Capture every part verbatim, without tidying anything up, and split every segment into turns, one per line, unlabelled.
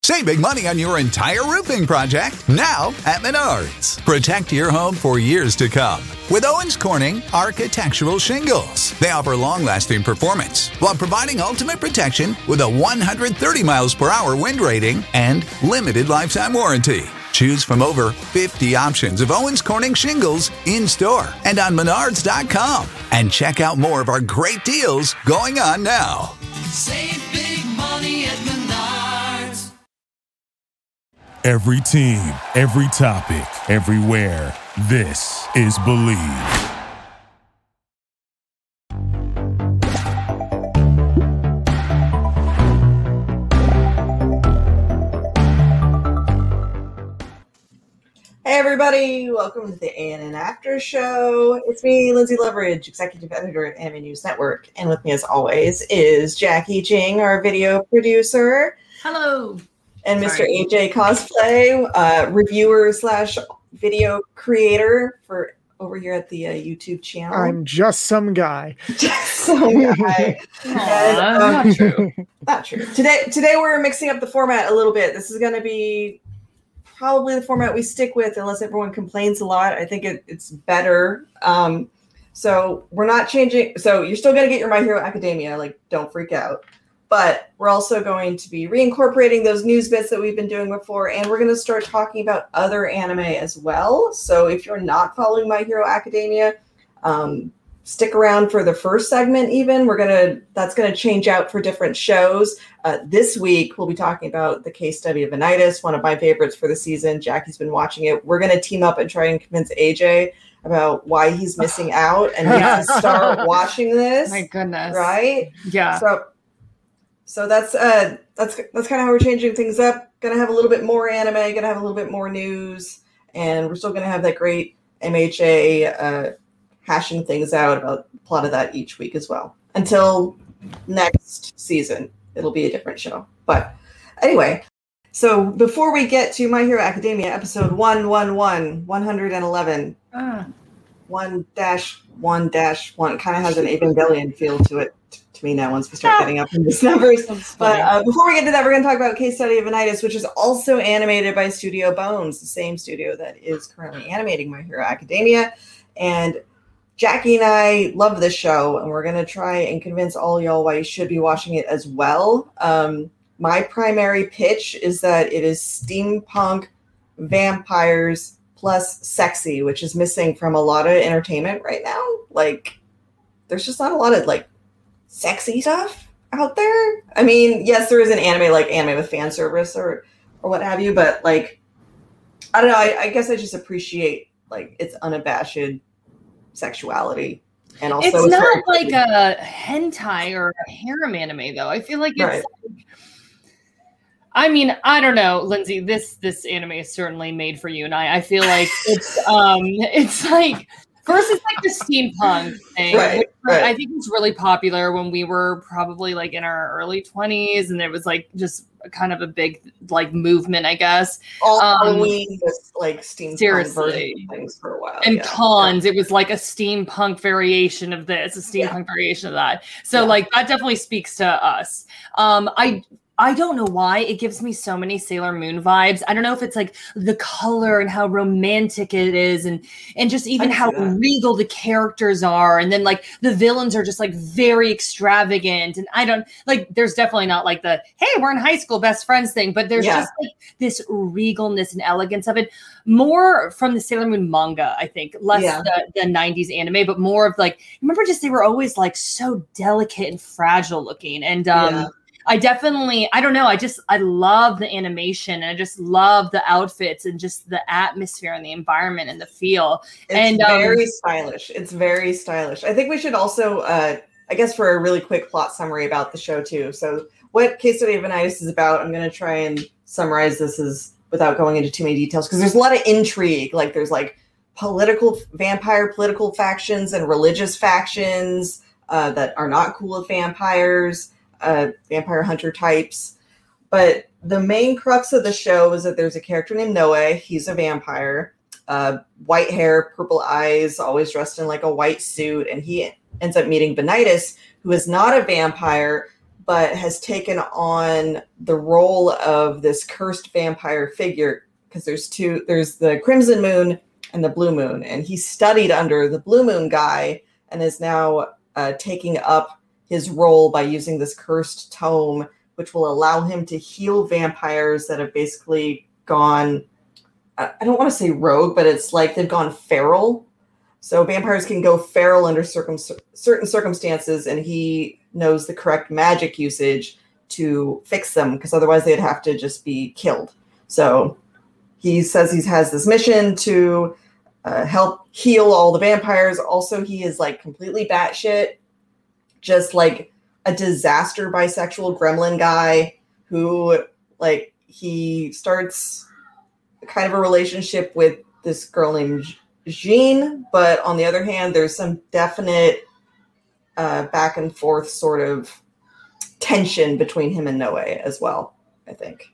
Save big money on your entire roofing project now at Menards. Protect your home for years to come with Owens Corning Architectural Shingles. They offer long-lasting performance while providing ultimate protection with a one hundred thirty miles per hour wind rating and limited lifetime warranty. Choose from over fifty options of Owens Corning shingles in-store and on menards dot com. And check out more of our great deals going on now.
Save big money at Menards.
Every team, every topic, everywhere. This is Believe.
Hey everybody, welcome to the A N N After Show. It's me, Lindsay Leverage, Executive Editor at Anime News Network. And with me as always is Jackie Ching, our video producer.
Hello.
And Mister A J Cosplay, uh, reviewer slash video creator for over here at the uh, YouTube channel.
I'm just some guy.
Just some guy. and, um,
not true.
Not true. Today, today we're mixing up the format a little bit. This is going to be probably the format we stick with unless everyone complains a lot. I think it, it's better. Um, so we're not changing. So you're still going to get your My Hero Academia. Like, don't freak out. But we're also going to be reincorporating those news bits that we've been doing before, and we're going to start talking about other anime as well. So if you're not following My Hero Academia, um, stick around for the first segment even. We're going to, that's going to change out for different shows. Uh, this week, we'll be talking about the case study of Vanitas, one of my favorites for the season. Jackie's been watching it. We're going to team up and try and convince A J about why he's missing out and he has to start watching this.
My goodness.
Right?
Yeah.
So, So that's uh that's that's kind of how we're changing things up. Gonna have a little bit more anime, gonna have a little bit more news, and we're still gonna have that great M H A uh, hashing things out about the plot of that each week as well. Until next season, it'll be a different show. But anyway, so before we get to My Hero Academia, episode one one one, one hundred eleven,
Ah.
one dash one dash one kind of has an Evangelion feel to it. To me now once we start getting up in these numbers. But uh, before we get to that, we're going to talk about Case Study of Vanitas, which is also animated by Studio Bones, the same studio that is currently animating My Hero Academia. And Jackie and I love this show, and we're going to try and convince all y'all why you should be watching it as well. Um, my primary pitch is that it is steampunk vampires plus sexy, which is missing from a lot of entertainment right now. Like, there's just not a lot of, like, sexy stuff out there. I mean, yes, there is an anime like anime with fan service or or what have you, but like, I don't know. I, I guess I just appreciate like its unabashed sexuality, and also
It's
it's
not
very-
like a hentai or a harem anime, though. I feel like it's.
Right.
Like, I mean, I don't know, Lindsay. This this anime is certainly made for you and I. I feel like it's um, it's like. First, it's like the steampunk thing.
Right,
which
right.
I think was really popular when we were probably like in our early twenties, and it was like just kind of a big like movement, I guess.
all
um,
Halloween was like steampunk
seriously.
version of things for a while.
And
yeah.
cons, it was like a steampunk variation of this, a steampunk
Yeah.
variation of that. So
Yeah.
like that definitely speaks to us. Um, I I don't know why it gives me so many Sailor Moon vibes. I don't know if it's like the color and how romantic it is, and and just even
can
how
see that.
regal the characters are, and then like the villains are just like very extravagant. And I don't like. There's definitely not like the hey, we're in high school best friends thing, but there's
Yeah.
just like this regalness and elegance of it. More from the Sailor Moon manga, I think, less
Yeah.
the, the nineties anime, but more of like remember just they were always like so delicate and fragile looking, and um.
Yeah.
I definitely, I don't know. I just, I love the animation, and I just love the outfits and just the atmosphere and the environment and the feel.
It's
and um,
very stylish. It's very stylish. I think we should also, uh, I guess, for a really quick plot summary about the show too. So, what Case Study of Vanitas is about, I'm going to try and summarize this as without going into too many details because there's a lot of intrigue. Like, there's like political vampire political factions and religious factions uh, that are not cool with vampires. Uh, vampire hunter types. But the main crux of the show is that there's a character named Noe. He's a vampire. Uh, white hair, purple eyes, always dressed in like a white suit. And he ends up meeting Vanitas, who is not a vampire, but has taken on the role of this cursed vampire figure, because there's two, there's the Crimson Moon and the Blue Moon, and he studied under the Blue Moon guy and is now uh, taking up his role by using this cursed tome, which will allow him to heal vampires that have basically gone, I don't want to say rogue, but it's like they've gone feral. So vampires can go feral under circum- certain circumstances, and he knows the correct magic usage to fix them, because otherwise they'd have to just be killed. So he says he has this mission to uh, help heal all the vampires. Also, he is like completely batshit, just like a disaster bisexual gremlin guy who, like, he starts kind of a relationship with this girl named Jean, but on the other hand, there's some definite uh, back and forth sort of tension between him and Noe as well, I think.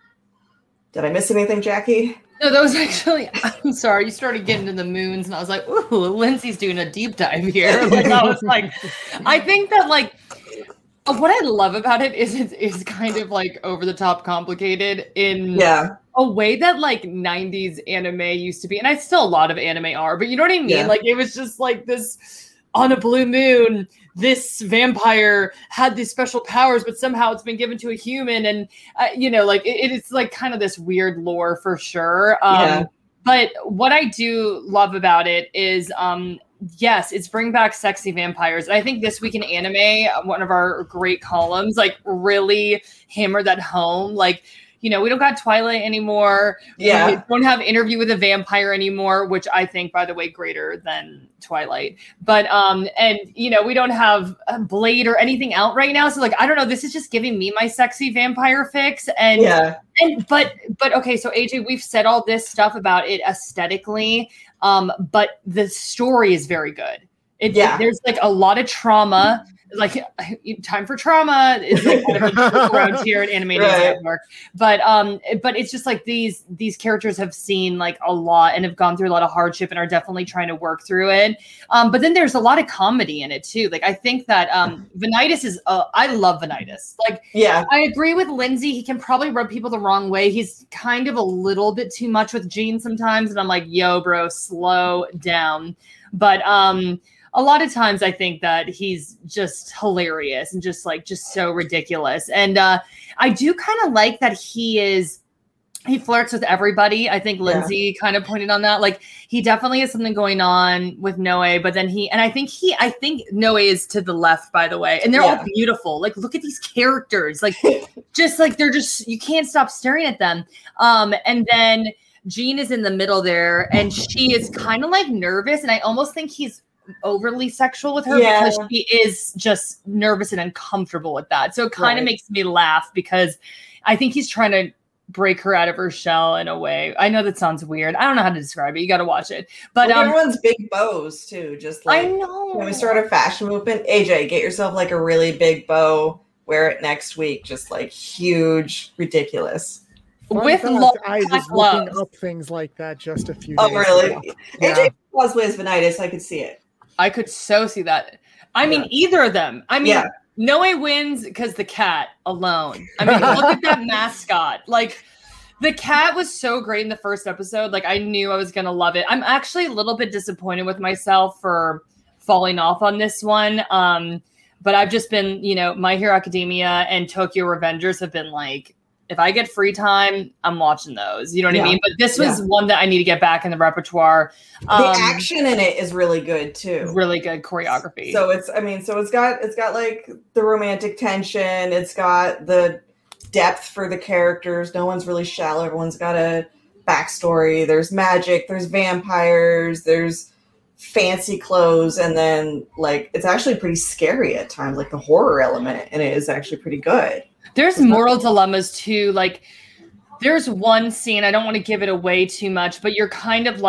Did I miss anything, Jackie?
No, that was actually, I'm sorry, you started getting into the moons, and I was like, ooh, Lindsay's doing a deep dive here. Like, I was like, I think that, like, what I love about it is it's, it's kind of, like, over-the-top complicated in
yeah.
a way that, like, nineties anime used to be. And I still, a lot of anime are, but you know what I mean?
Yeah.
Like, it was just, like, this, on a blue moon, this vampire had these special powers, but somehow it's been given to a human. And, uh, you know, like, it, it's, like, kind of this weird lore for sure. Um,
Yeah.
But what I do love about it is, um, yes, it's bring back sexy vampires. And I think This Week in Anime, one of our great columns, like, really hammered that home. Like, you know, we don't got Twilight anymore.
Yeah.
We don't have Interview with a Vampire anymore, which I think, by the way, greater than Twilight. But, um, and, you know, we don't have Blade or anything out right now. So, like, I don't know. This is just giving me my sexy vampire fix. And,
Yeah.
and, but, but, okay. So, A J, we've said all this stuff about it aesthetically, um, but the story is very good. It,
Yeah.
it, there's, like, a lot of trauma. Like, time for trauma is like kind of a joke around here at Animated
Right.
Network. But um, but it's just like these these characters have seen like a lot and have gone through a lot of hardship and are definitely trying to work through it. Um, but then there's a lot of comedy in it too. Like, I think that um, Vanitas is uh, I love Vanitas. Like,
Yeah.
I agree with Lindsay. He can probably rub people the wrong way. He's kind of a little bit too much with Jean sometimes, and I'm like, yo, bro, slow down. But um. A lot of times I think that he's just hilarious and just like, just so ridiculous. And uh, I do kind of like that he is, he flirts with everybody. I think Lindsay yeah. kind of pointed on that. Like, he definitely has something going on with Noe, but then he, and I think he, I think Noe is to the left, by the way. And they're yeah. all beautiful. Like, look at these characters. Like, just like, they're just, you can't stop staring at them. Um, and then Jean is in the middle there, and she is kind of like nervous. And I almost think he's overly sexual with her yeah. because she is just nervous and uncomfortable with that. So it kind of right. makes me laugh, because I think he's trying to break her out of her shell in a way. I know that sounds weird. I don't know how to describe it. You got to watch it. But
well,
um,
everyone's big bows too. Just like,
I know.
When we start a fashion movement, A J, get yourself like a really big bow. Wear it next week. Just like huge, ridiculous.
Fun
with
fact,
lo-
I was
gloves.
looking up things like that just a few
oh,
days
really?
ago.
A J cosplays Vanitas. I could see it.
I could so see that. I mean, yeah. either of them. I mean, yeah. Noe wins because the cat alone. I mean, look at that mascot. Like, the cat was so great in the first episode. Like, I knew I was going to love it. I'm actually a little bit disappointed with myself for falling off on this one. Um, but I've just been, you know, My Hero Academia and Tokyo Revengers have been like, if I get free time, I'm watching those. You know what yeah. I mean? But this was yeah. one that I need to get back in the repertoire. Um,
the action in it is really good too.
Really good choreography.
So it's, I mean, so it's got, it's got like the romantic tension. It's got the depth for the characters. No one's really shallow. Everyone's got a backstory. There's magic. There's vampires. There's fancy clothes. And then like, it's actually pretty scary at times. Like the horror element in it is actually pretty good.
There's moral dilemmas too. Like, there's one scene, I don't want to give it away too much, but you're kind of like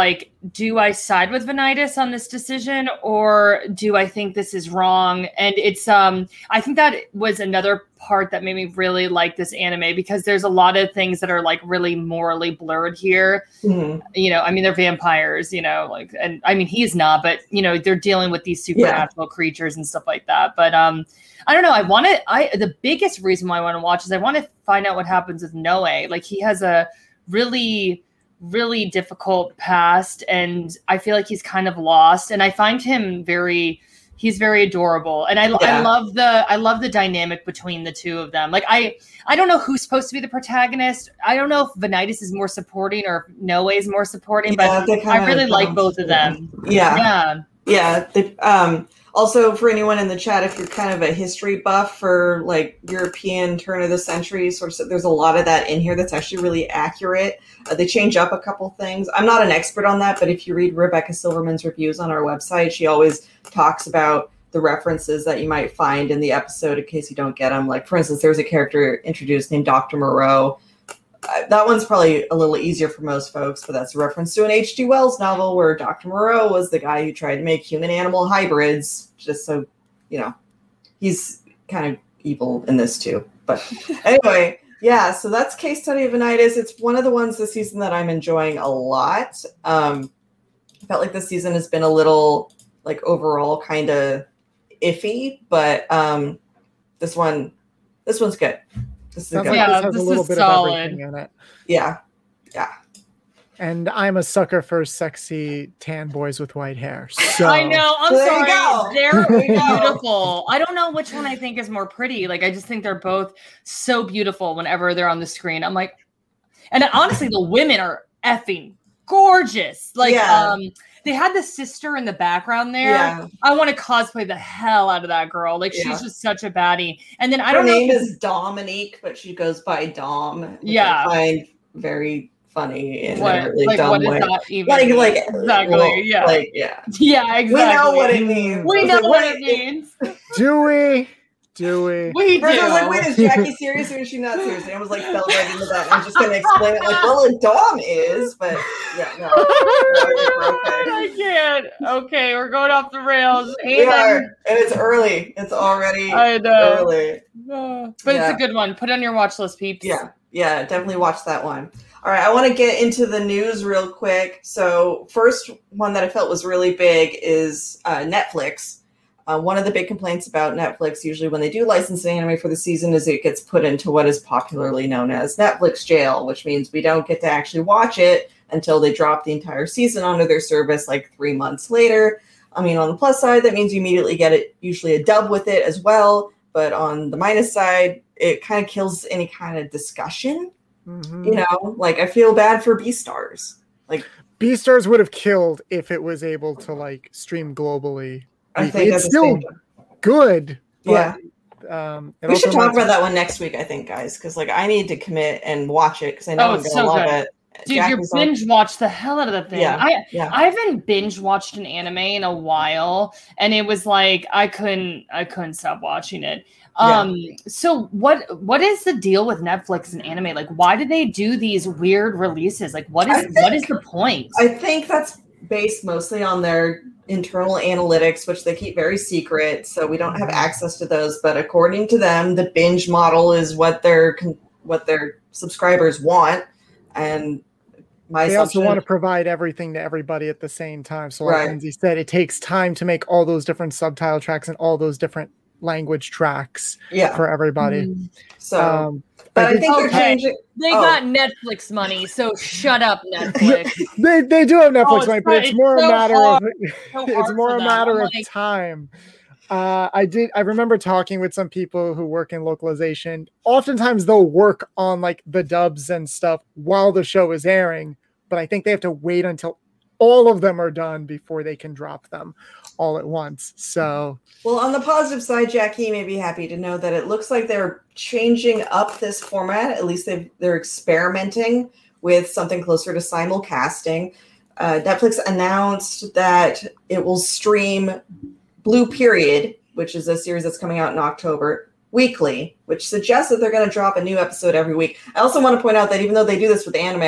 do I side with Vanitas on this decision, or do I think this is wrong? And it's, um, I think that was another part that made me really like this anime, because there's a lot of things that are like really morally blurred here. Mm-hmm. You know, I mean, they're vampires, you know, like, and I mean, he's not, but you know, they're dealing with these supernatural yeah. creatures and stuff like that. But, um, I don't know. I want to, I, the biggest reason why I want to watch is I want to find out what happens with Noe. Like, he has a really, really difficult past, and I feel like he's kind of lost, and I find him very he's very adorable, and I, yeah. I love the I love the dynamic between the two of them. Like, I I don't know who's supposed to be the protagonist. I don't know if Vanitas is more supporting or if Noe is more supporting, yeah, but I really like both of them.
Yeah.
Yeah.
Yeah. They, um also, for anyone in the chat, if you're kind of a history buff for like European turn of the century, sort of, there's a lot of that in here that's actually really accurate. Uh, they change up a couple things. I'm not an expert on that, but if you read Rebecca Silverman's reviews on our website, she always talks about the references that you might find in the episode in case you don't get them. Like, for instance, there's a character introduced named Doctor Moreau. Uh, that one's probably a little easier for most folks, but that's a reference to an H G Wells novel where Doctor Moreau was the guy who tried to make human-animal hybrids, just so, you know, he's kind of evil in this too. But anyway, yeah, so that's Case Study of Vanitas. It's one of the ones this season that I'm enjoying a lot. Um, I felt like this season has been a little, like, overall kind of iffy, but um, this one, this one's good. This is
Sounds
good.
like
Yeah,
this has
this
a little
is
bit
solid.
of everything in it.
Yeah, yeah.
And I'm a sucker for sexy tan boys with white hair. So
I know. I'm
There you
sorry.
go.
They're
There you go.
beautiful. I don't know which one I think is more pretty. Like, I just think they're both so beautiful whenever they're on the screen. I'm like, and honestly, the women are effing gorgeous. Like,
Yeah.
um, they had the sister in the background there.
Yeah.
I want to cosplay the hell out of that girl. Like,
Yeah.
she's just such a baddie. And then I
Her
don't know.
name
if-
is Dominique, but she goes by Dom. Which
Yeah.
I find very funny in
What,
a really
like,
dumb
what
way.
is that even?
Like,
mean?
like,
exactly.
well,
yeah.
like, yeah.
yeah, exactly.
We know what it means.
We
It's
know
like,
what
wait,
it means.
do we? Do we?
We do.
First I was like, wait, is Jackie serious or is she not serious? And I was like, fell right into that. I'm just going to explain it like, well, a Dom is, but yeah, no. no okay.
I can't. Okay, we're going off the rails.
We are, and it's early. It's already
I know.
early.
Uh, but
Yeah.
it's a good one. Put it on your watch list, peeps.
Yeah, yeah, definitely watch that one. All right, I want to get into the news real quick. So first one that I felt was really big is uh, Netflix. Uh, one of the big complaints about Netflix, usually when they do license an anime for the season, is it gets put into what is popularly known as Netflix jail, which means we don't get to actually watch it until they drop the entire season onto their service like three months later. I mean, on the plus side, that means you immediately get it, usually a dub with it as well. But on the minus side, it kind of kills any kind of discussion.
Mm-hmm.
You know, like I feel bad for Beastars. Like
Beastars would have killed if it was able to like stream globally.
I think
it's
at the
still
same time.
good.
Yeah.
But, um, it
We should
also
talk
lets-
about that one next week, I think, guys, because like I need to commit and watch it because I know
Oh,
I'm
it's
gonna
so
love
good.
it.
Dude,
Jackie's
you
on-
binge watched the hell out of the thing.
Yeah,
I
yeah.
I haven't binge watched an anime in a while, and it was like I couldn't I couldn't stop watching it. Um so what what is the deal with Netflix and anime? Like, why do they do these weird releases? Like, what
I
is what is
think-
the point?
I think that's based mostly on their internal analytics, which they keep very secret, so we don't have access to those. But according to them, the binge model is what their con- what their subscribers want, and my
They also
assumption.
want to provide everything to everybody at the same time. So, like
Right.
Lindsay said, it takes time to make all those different subtitle tracks and all those different language tracks
yeah,
for everybody.
Mm.
so.
Um,
but I
did-
think they're
Okay.
changing.
They
oh.
got Netflix money, so shut up, Netflix.
they they do have Netflix
Oh, it's
money, but
so-
it's
it's
more
so
a matter
hard.
of
So
it's
hard
more
for
a
them.
matter
I'm
of
like,
time. Uh, I did. I remember talking with some people who work in localization. Oftentimes, they'll work on like the dubs and stuff while the show is airing, but I think they have to wait until all of them are done before they can drop them all at once. So,
Well, on the positive side, Jackie may be happy to know that it looks like they're changing up this format. At least they've, they're experimenting with something closer to simulcasting. Uh, Netflix announced that it will stream Blue Period, which is a series that's coming out in October, weekly, which suggests that they're going to drop a new episode every week. I also want to point out that even though they do this with anime,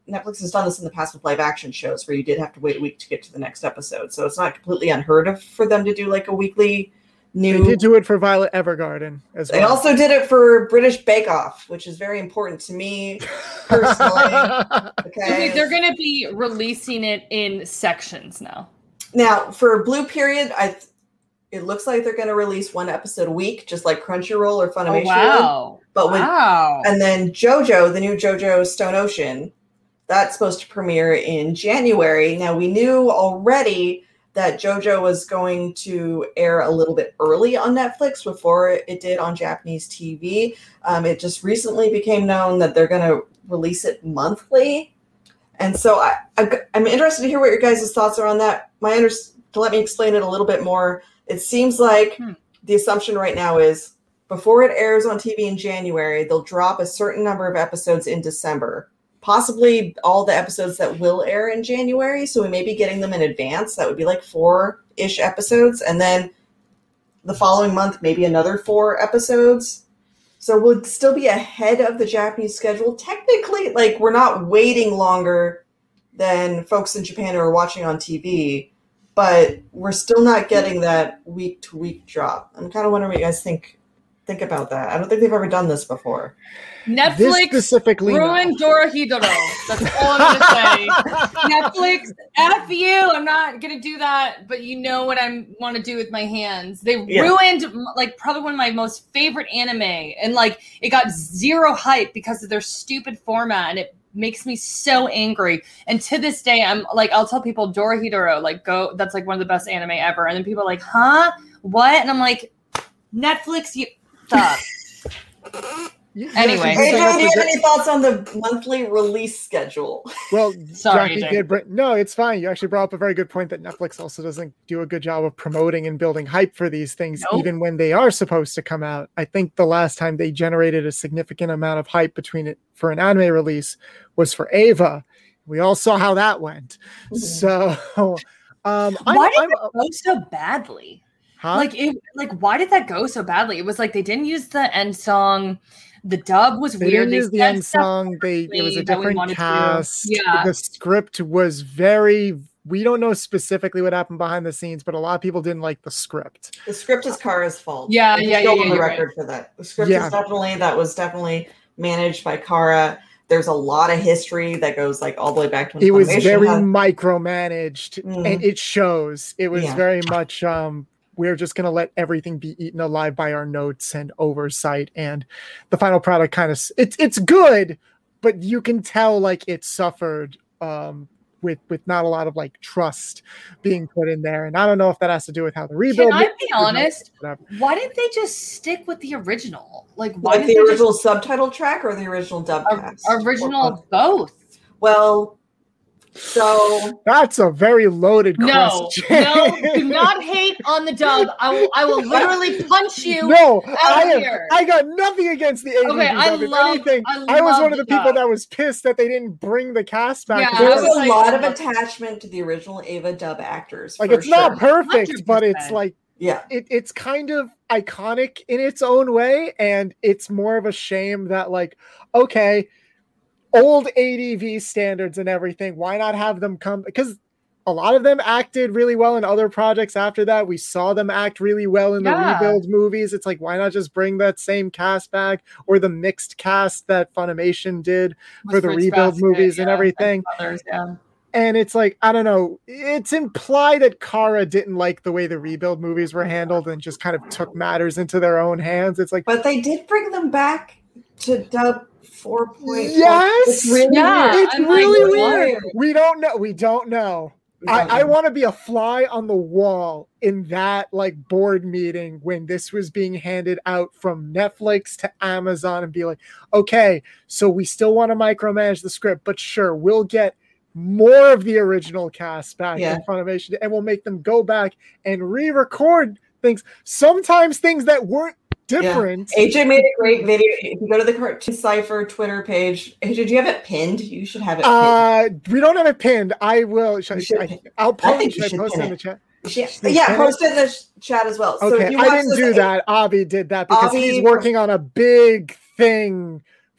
Netflix has done this in the past with live action shows where you did have to wait a week to get to the next episode. So it's not completely unheard of for them to do like a weekly new.
They did do it for Violet Evergarden as well.
They also did it for British Bake Off, which is very important to me personally.
Okay,
Okay.
they're going to be releasing it in sections now.
Now, for Blue Period, I it looks like they're going to release one episode a week, just like Crunchyroll or Funimation.
Oh, wow.
But with,
wow.
and then JoJo, the new JoJo Stone Ocean, that's supposed to premiere in January. Now, we knew already that JoJo was going to air a little bit early on Netflix before it did on Japanese T V. Um, it just recently became known that they're going to release it monthly. And so I, I, I'm interested to hear what your guys' thoughts are on that. My under, to let me explain it a little bit more, it seems like hmm. the assumption right now is before it airs on T V in January, they'll drop a certain number of episodes in December, possibly all the episodes that will air in January. So we may be getting them in advance. That would be like four-ish episodes. And then the following month, maybe another four episodes. So we'll still be ahead of the Japanese schedule. Technically, like we're not waiting longer than folks in Japan who are watching on T V, but we're still not getting that week-to-week drop. I'm kind of wondering what you guys think think about that. I don't think they've ever done this before.
Netflix
This specifically
ruined Dorohedoro. That's all I'm gonna say. Netflix, F you. I'm not gonna do that, but you know what I want to do with my hands. They
Yeah.
ruined like probably one of my most favorite anime, and like it got zero hype because of their stupid format, and it makes me so angry. And to this day, I'm like, I'll tell people Dorohedoro, like go, that's like one of the best anime ever, and then people are like, huh, what? And I'm like, Netflix, you stop. Anyway.
Hey, Joe, do you have any thoughts on the monthly release schedule?
Well,
Sorry,
Jackie did bring, no, it's fine. You actually brought up a very good point that Netflix also doesn't do a good job of promoting and building hype for these things,
Nope.
even when they are supposed to come out. I think the last time they generated a significant amount of hype between it for an anime release was for Ava. We all saw how that went.
Mhm.
So, um,
Why
I'm,
did
I'm,
it go so badly?
huh?
Like it, like why did that go so badly? It was like they didn't use the end song. The dub was
They
weird.
didn't use the
said
end
stuff
song. They it was a
that we
different
wanted to.
cast.
Yeah.
The script was very. We don't know specifically what happened behind the scenes, but a lot of people didn't like the script.
The script is Kara's fault.
Yeah,
I just
yeah,
go
yeah,
on
yeah,
the
you're
record for that. The script
Yeah.
is definitely that was definitely managed by Kara. There's a lot of history that goes like all the way back to when
It was
Funimation
very
had-
micromanaged,
Mhm.
and it shows. It was
Yeah.
very much. Um, we're just going to let everything be eaten alive by our notes and oversight, and the final product kind of it's it's good, but you can tell like it suffered um, with with not a lot of like trust being put in there, and I don't know if that has to do with how the rebuild.
Can I be honest?
Whatever.
Why didn't they just stick with the original? Like why
like
did
the
they
original subtitle track or the original dub
just
cast?
or- original both?
Well, so
That's a very loaded
No,
question.
no, do not hate on the dub. I will, I will literally punch you.
No,
out
I
of
have,
here.
I got nothing against the A D V
Okay, I
dub. If
love-
anything,
I
I, was
love
one of the
the
people
dub.
that was pissed that they didn't bring the cast back.
Yeah,
because
I
there's
was
a
like-
lot of attachment to the original Ava dub actors.
like
for
it's not
sure.
perfect, but it's
one hundred percent.
like
Yeah.
it, it's kind of iconic in its own way, and it's more of a shame that like okay, old A D V standards and everything, why not have them come, because a lot of them acted really well in other projects after that. We saw them act really well in the
Yeah.
rebuild movies. It's like, why not just bring that same cast back, or the mixed cast that Funimation did for
With
the
Rich
rebuild
Basket,
movies and
yeah,
everything.
others, yeah.
And it's like, I don't know, it's implied that Kara didn't like the way the rebuild movies were handled and just kind of took matters into their own hands. It's like,
But they did bring them back to dub four point four.
Yes!
It's really
Yeah,
weird.
it's
I'm like,
really
what?
weird. We don't know. We don't know. I, I want to be a fly on the wall in that like board meeting when this was being handed out from Netflix to Amazon and be like, okay, so we still want to micromanage the script, but sure, we'll get more of the original cast back
Yeah.
in Funimation, and we'll make them go back and re-record things. Sometimes things that weren't different.
A J made a great video. If you go to the Cartoon Cypher Twitter page, A J, do you have it pinned? You should have it pinned.
Uh, we don't have it pinned. I will. Should,
You should
I,
pin-
I'll
I
post,
think
should
you
I
should
post it
pin
in the
it.
chat.
yeah,
they
yeah
pin
post it in the sh- chat as well. So if
Okay,
you
I
watch
didn't
this
do
A-
that. Avi did that because
Avi-
he's working on a big thing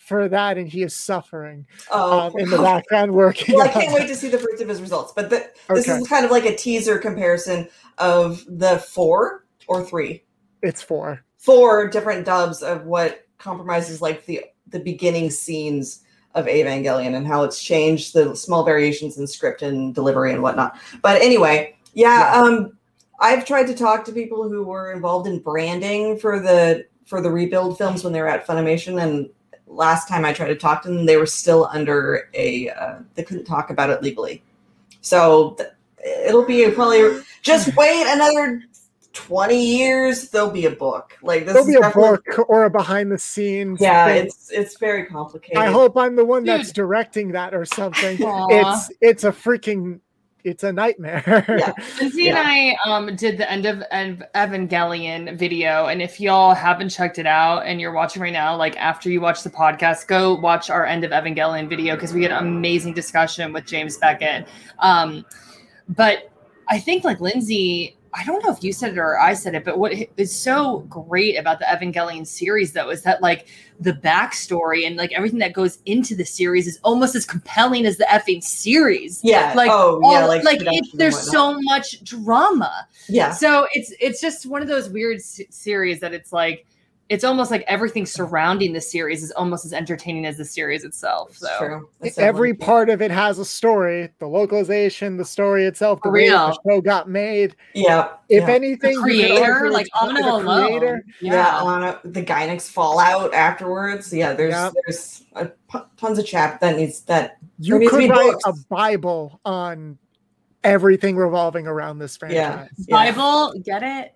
for that, and he is suffering
Oh,
um, in the background working.
well, I
on
can't wait
that.
to see the fruits of his results. But the, this
Okay.
is kind of like a teaser comparison of the four or three,
It's four.
four different dubs of what compromises like the the beginning scenes of Evangelion and how it's changed, the small variations in script and delivery and whatnot. But anyway, yeah,
Yeah.
um, I've tried to talk to people who were involved in branding for the for the rebuild films when they were at Funimation, and last time I tried to talk to them, they were still under a uh, they couldn't talk about it legally. So th- it'll be probably just wait another twenty years. There'll be a book like this.
There'll be
is
a
definitely-
book or a behind the scenes.
Yeah,
thing.
it's it's very complicated.
I hope I'm the one
Dude.
that's directing that or something.
Aw.
It's it's a freaking it's a nightmare.
Yeah.
Lindsay
Yeah.
and I um did the end of Ev- Evangelion video, and if y'all haven't checked it out and you're watching right now, like after you watch the podcast, go watch our end of Evangelion video because we had an amazing discussion with James Beckett. Um, but I think like Lindsay, I don't know if you said it or I said it, but what is so great about the Evangelion series though is that like the backstory and like everything that goes into the series is almost as compelling as the effing series.
Yeah.
Like,
oh yeah.
all-
Like,
like
production
it,
and
there's
whatnot.
so much drama.
yeah.
So it's it's just one of those weird s- series that it's like it's almost like everything surrounding the series is almost as entertaining as the series itself.
It's
So
true. It's
Every
definitely true.
part of it has a story. The localization, the story itself, the
For
way that
real.
the show got made.
Yeah.
If
yeah.
anything,
the
you could
creator,
argue
like
it's
Amino
the
alone,
creator.
Yeah,
yeah.
on a, the Gynex fallout afterwards. Yeah, there's
Yeah.
there's a, p- tons of chap that needs that.
You
There needs to
could
be
write
books.
a Bible on everything revolving around this
Yeah.
franchise.
Yeah.
Bible, get it?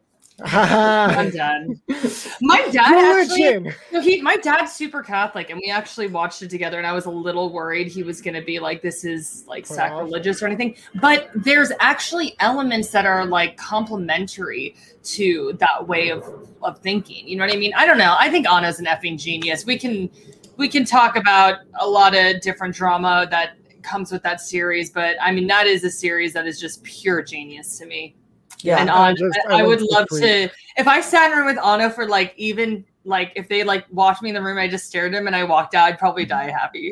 I'm done. My dad actually,
Religion.
so he, my dad's super Catholic, and we actually watched it together. And I was a little worried he was going to be like, "This is like
Well.
sacrilegious" or anything. But there's actually elements that are like complementary to that way of of thinking. You know what I mean? I don't know. I think Anna's an effing genius. We can we can talk about a lot of different drama that comes with that series, but I mean that is a series that is just pure genius to me.
Yeah.
And
I
Anna,
just-
I,
I
would
went
love
to
to if I sat in a room with Anna for like even like if they like walked me in the room, I just stared at him and I walked out, I'd probably die happy.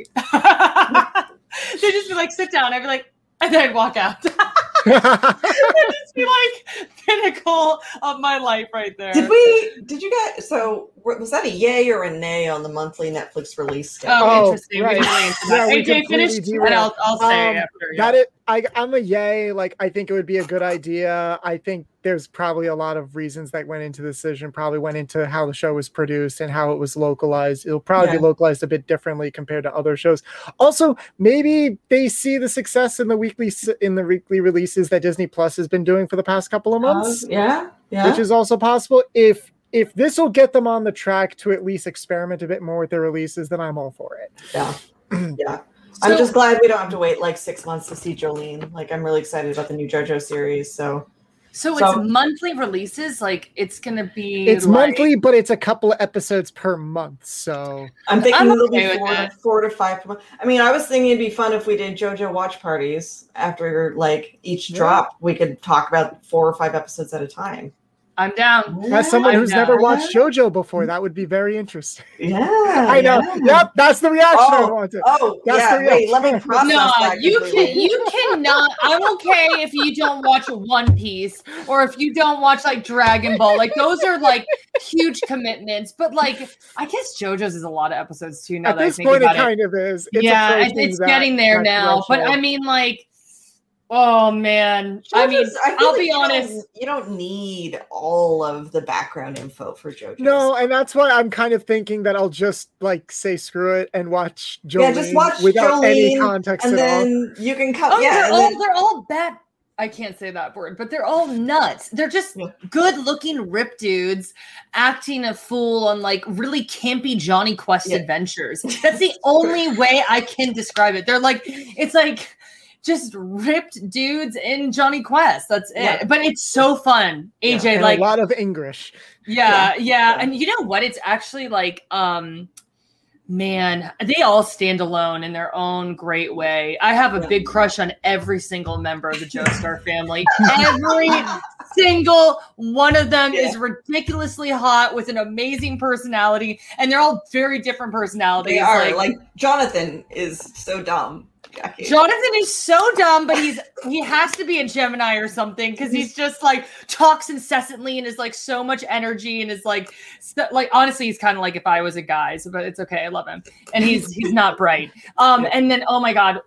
They'd just be like, sit down. I'd be like, and then I'd walk out. It'd just be like pinnacle of my life right there.
Did we? Did you guys? So was that a yay or a nay on the monthly Netflix release schedule?
Oh,
Oh,
interesting.
right.
We can really into
Yeah,
that.
we
A J,
completely
finish,
derailed.
and I'll, I'll say
Um,
after. Yeah.
That it, I, I'm a yay. Like, I think it would be a good idea. I think there's probably a lot of reasons that went into the decision, probably went into how the show was produced and how it was localized. It'll probably
Yeah.
be localized a bit differently compared to other shows. Also, maybe they see the success in the weekly s- in the weekly releases that Disney Plus has been doing for the past couple of months,
Uh, yeah. Yeah.
which is also possible. If if this will get them on the track to at least experiment a bit more with their releases, then I'm all for it.
yeah. Yeah.
So-
I'm just glad we don't have to wait like six months to see Jolene. Like, I'm really excited about the new JoJo series. So
So,
So-
it's monthly releases. Like it's gonna be.
It's
like,
monthly, but it's a couple of episodes per month. So
I'm thinking
I'm
it'll
okay
be
with
four to,
that.
four to five per month. I mean, I was thinking it'd be fun if we did JoJo watch parties after like each
Yeah.
drop. We could talk about four or five episodes at a time.
I'm down.
as someone
I
who's
know.
never watched JoJo before, that would be very interesting.
Yeah,
I know.
yeah.
Yep, that's the reaction I
Oh,
wanted.
Oh,
That's
yeah.
the
Wait, let me
reaction.
process
No,
that.
you
completely.
can you cannot. I'm okay if you don't watch One Piece or if you don't watch like Dragon Ball. Like those are like huge commitments. But like I guess JoJo's is a lot of episodes too. Now
At
that I
this
think
point, it
about it.
kind of is. It's
yeah, it,
approaching
it's
that-
getting there
that
now. But I
threshold.
mean, like, oh man. I mean,
JoJo's- feel
I'll
like
be
you don't-
honest.
You don't need all of the background info for JoJo.
No, and that's why I'm kind of thinking that I'll just like say screw it and watch Jolene
Yeah, just watch
without any
Jolene,
context
and
at all.
then you can cut.
Oh,
yeah,
they're
and
all
then-
they're all bad. I can't say that word, but they're all nuts. They're just
Yeah.
good-looking rip dudes acting a fool on like really campy Johnny Quest
Yeah.
adventures. That's the only way I can describe it. They're like it's like just ripped dudes in Johnny Quest. That's it.
Yeah.
But it's so fun. A J,
And
like
a lot of English.
yeah, yeah,
Yeah.
And you know what? It's actually like um Man, they all stand alone in their own great way. I have a
Yeah.
big crush on every single member of the Joestar family. Every single one of them
Yeah.
is ridiculously hot with an amazing personality, and they're all very different personalities.
They are
Like,
like Jonathan is so dumb. Jackie.
Jonathan is so dumb, but he's he has to be a Gemini or something because he's just like talks incessantly and is like so much energy and is like so, like honestly he's kind of like if I was a guy, so but it's okay, I love him, and he's he's not bright. Um, and then oh my god,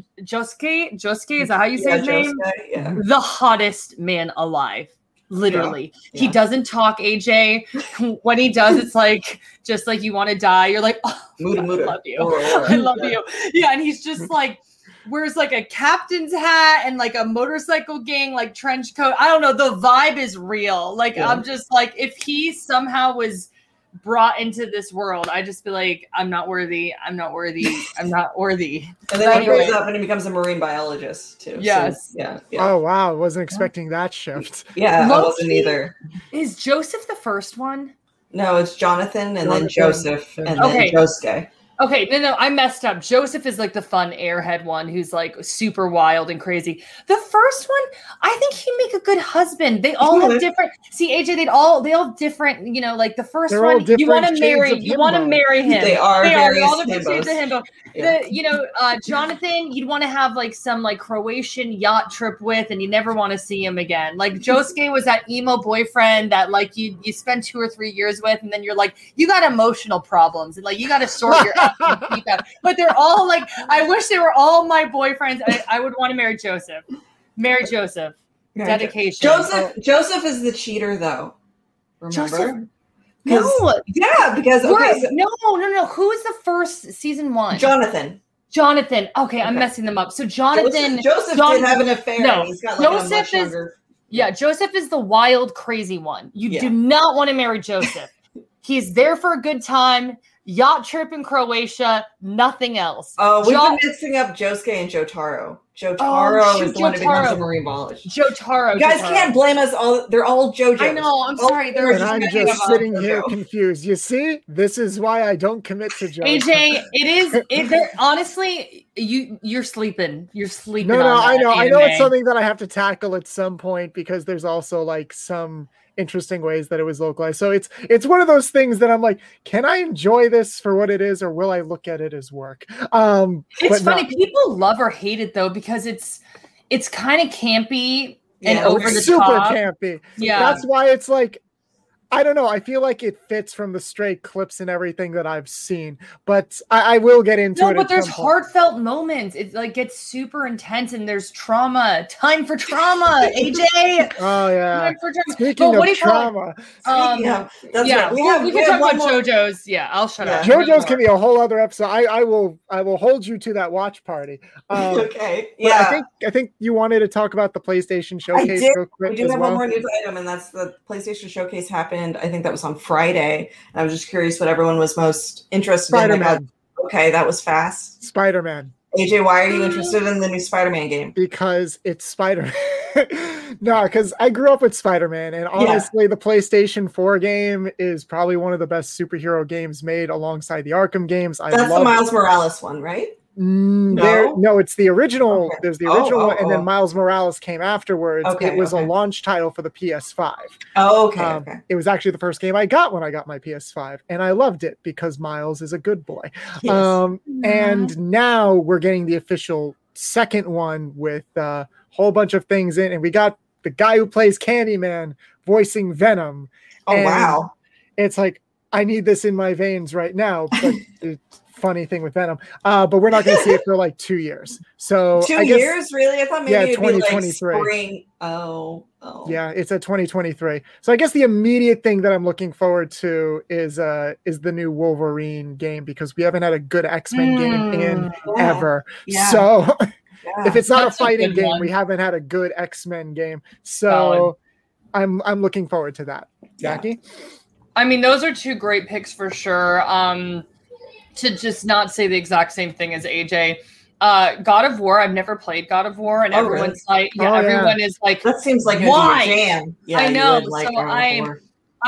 Josuke Josuke is that how you say
Yeah,
his name?
Josuke, yeah.
The hottest man alive. Literally,
Yeah.
he
Yeah.
doesn't talk. A J, when he does, it's like just like you want to die. You're like, oh,
Muda,
God,
muda.
I love you.
Or- or-
I love
yeah.
you. Yeah, and he's just like wears like a captain's hat and like a motorcycle gang like trench coat. I don't know. The vibe is real. Like
Yeah.
I'm just like if he somehow was brought into this world, I just be like, I'm not worthy. I'm not worthy. I'm not worthy.
And then he
Anyway.
grows up and he becomes a marine biologist too. So,
Yes.
yeah. Yeah.
Oh wow, wasn't expecting that shift.
Yeah. I
Low
wasn't
key-
either.
Is Joseph the first one?
No, it's Jonathan and then
Jonathan.
Joseph and
Okay.
then Josuke.
Okay, no, no, I messed up. Joseph is like the fun airhead one who's like super wild and crazy. The first one, I think he'd make a good husband. They all have
would.
different. See, A J, they'd all they all different. You know, like the 1st
They're all
one, you
different
want to
shades
marry,
of
you want to
himbo.
marry him.
They are
They are. They're
various
all different shades of
himbos.
himbo.
Yeah.
The you know, uh, Jonathan, you'd want to have like some like Croatian yacht trip with, and you never want to see him again. Like Josuke was that emo boyfriend that like you you spend two or three years with, and then you're like you got emotional problems, and like you got to sort your effing teeth out. But they're all like, I wish they were all my boyfriends. I, I would want to marry Joseph. Marry Joseph.
Yeah,
Dedication.
Joseph Joseph is the cheater though.
Joseph-
Remember?
No,
Yeah, because okay,
What?
so
no, no, no. Who is the first season one?
Jonathan.
Jonathan. Okay, I'm
Okay.
messing them up. So Jonathan.
Joseph, Joseph
Jon-
did have an affair.
No,
and he's got like a
Joseph
much
is-
younger.
Yeah, Joseph is the wild, crazy one. You
Yeah.
do not want to marry Joseph. He's there for a good time. Yacht trip in Croatia. Nothing else.
Oh, we've
Jo-
been mixing up Josuke and Jotaro. Jotaro
shoot,
is the one who becomes
Jotaro.
a marine biologist.
Jotaro.
You guys
Jotaro.
can't blame us all. They're all JoJo's.
I know. I'm
All
sorry.
four
They're
are
And I'm
making
just
up
sitting
JoJo.
here confused. You see, this is why I don't commit to jokes.
A J, it is. It, there- honestly, you you're sleeping. You're sleeping.
No, no,
on
I
that
know. I know it's
anime.
something that I have to tackle at some point because there's also like some interesting ways that it was localized. So it's it's one of those things that I'm like, can I enjoy this for what it is, or will I look at it as work? Um,
It's
but
funny.
no.
People love or hate it though because it's it's kind of campy and
Yeah,
over
It's
the
super
top.
campy.
Yeah.
That's why it's like, I don't know. I feel like it fits from the straight clips and everything that I've seen, but I, I will get into
No,
it.
but
at
there's
some point.
heartfelt moments. It like gets super intense and there's trauma. Time for trauma, A J.
Oh yeah.
Time for trauma.
Speaking
But what
of
do you call it?
trauma,
Um,
Speaking of, that's
yeah,
right. We
we,
have,
we
we
can
have
talk
one
about
more.
JoJo's. Yeah, I'll shut
Yeah.
up.
JoJo's can be a whole other episode. I, I will I will hold you to that watch party. Um,
Okay.
But
Yeah.
I think I think you wanted to talk about the PlayStation
I
Showcase
did.
real quick
We do
as
have
well.
one more news item, and that's the PlayStation Showcase happened. I think that was on Friday. And I was just curious what everyone was most interested in. I got-
Spider-Man.
Okay, that was fast.
Spider-Man.
A J, why are you interested in the new Spider-Man game?
Because it's Spider-Man. No, because I grew up with Spider-Man, and honestly, the PlayStation four game is probably one of the best superhero games made alongside the Arkham games. I
That's the
love
Miles Morales one, right?
Mm,
No?
there, no, it's the original.
Okay.
There's the
Oh,
original,
oh,
one, and then
oh.
Miles Morales came afterwards.
Okay,
it was
okay.
a launch title for the P S five.
Oh, okay,
Um,
okay.
It was actually the first game I got when I got my P S five, and I loved it because Miles is a good boy.
Yes.
Um, and now we're getting the official second one with a whole bunch of things in, and we got the guy who plays Candyman voicing Venom.
oh,
and
wow.
It's like, I need this in my veins right now. But the funny thing with Venom, uh, but we're not going to see it for like two years. So
Two
I guess,
years, really? I thought maybe
yeah,
it'd be like
twenty twenty-three.
spring. Oh, oh.
Yeah, it's a twenty twenty-three. So I guess the immediate thing that I'm looking forward to is uh is the new Wolverine game because we haven't had a good X-Men game in
Mm,
Yeah,
ever.
yeah.
So
yeah.
if it's not
That's
a
a
fighting
good
game,
one.
we haven't had a good X-Men game. So
Solid.
I'm I'm looking forward to that.
Yeah.
Jackie?
I mean, those are two great picks for sure. Um, to just not say the exact same thing as A J. Uh, God of War. I've never played God of War, and
Oh,
everyone's like, yeah,
Oh, yeah.
everyone is like,
That seems like
Why?
a jam. Yeah,
I
you
know,
would like
so
God of
I-
War.
I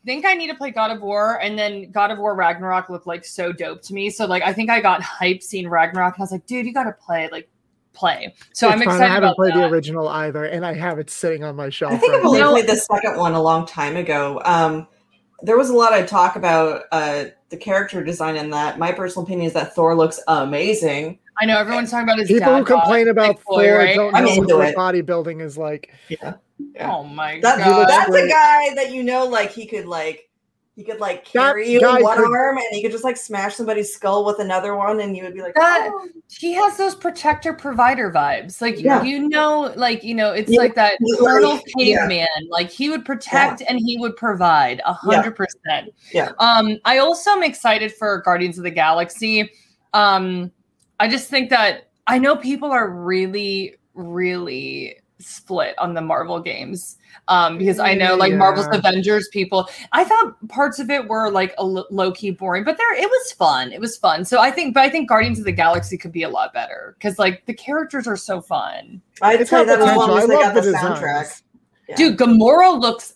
think I need to play God of War, and then God of War Ragnarok looked like so dope to me. So like I think I got hyped seeing Ragnarok, and I was like, dude, you got to play like play. So
It's
I'm
fine.
excited
I haven't
about
played
that.
the original either, and I have it sitting on my shelf.
I think
right
I've only
now.
No.
played the second one a long time ago. Um, there was a lot of talk about uh, the character design in that. My personal opinion is that Thor looks amazing.
I know everyone's talking about his
People
dad
who complain
bod,
about
like Chloe,
Thor
right?
don't
I'm
know
into
what
it.
bodybuilding is like.
Yeah. Yeah.
Oh my
That,
god.
that's a
great.
guy that you know, like he could like he could like carry
That
you
guy
in one
could-
arm, and he could just like smash somebody's skull with another one, and you would be like,
That
oh.
he has those protector provider vibes. Like
Yeah.
you know, like you know, it's
Yeah,
like that
he's
Colonel
like- yeah.
Caveman. Like he would protect and he would provide a hundred percent.
Yeah.
Um, I also am excited for Guardians of the Galaxy. Um, I just think that I know people are really, really split on the Marvel games. Um, because I know like
Yeah.
Marvel's Avengers people, I thought parts of it were like a l- low key boring, but there it was fun. It was fun. So I think, but I think Guardians of the Galaxy could be a lot better because like the characters are so fun.
I'd
It's
say
got
that as
potential.
long
I
as they
love
got
the
the,
designs.
soundtrack. Yeah.
Dude, Gamora looks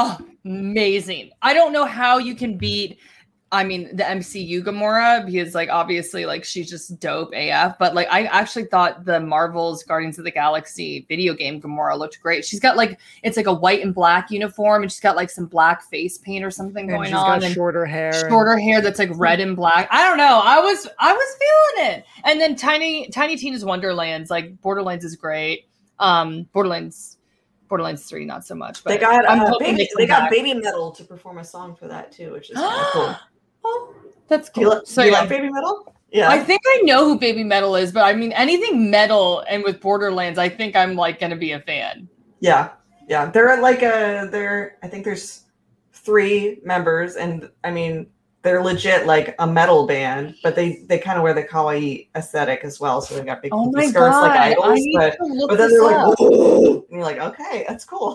amazing. I don't know how you can beat, I mean, the M C U Gamora because, like, obviously, like, she's just dope A F. But, like, I actually thought the Marvel's Guardians of the Galaxy video game Gamora looked great. She's got, like, it's like a white and black uniform, and she's got, like, some black face paint or something
And
going
she's
on.
got
and
shorter hair. and-
shorter hair that's like red and black. I don't know. I was I was feeling it. And then Tiny Tiny Tina's Wonderlands, like Borderlands is great. Um, Borderlands. Borderlands three, not so much. But
They got
I'm
uh,
hoping
baby,
they
they
come
got
back.
Baby Metal to perform a song for that too, which is kind of cool.
Oh, that's
Do you,
cool.
li-
So
do you
yeah,
like Baby Metal? Yeah.
I think I know who Baby Metal is, but I mean anything metal and with Borderlands, I think I'm like gonna be a fan.
Yeah, yeah. They're like a they're I think there's three members, and I mean they're legit like a metal band, but they they kind of wear the kawaii aesthetic as well. So they got big
Oh
poofy
my
skirts
god!
like
I
idols,
need
but
to look
but then
this
they're
up.
like, oh, and you're like, okay, that's cool.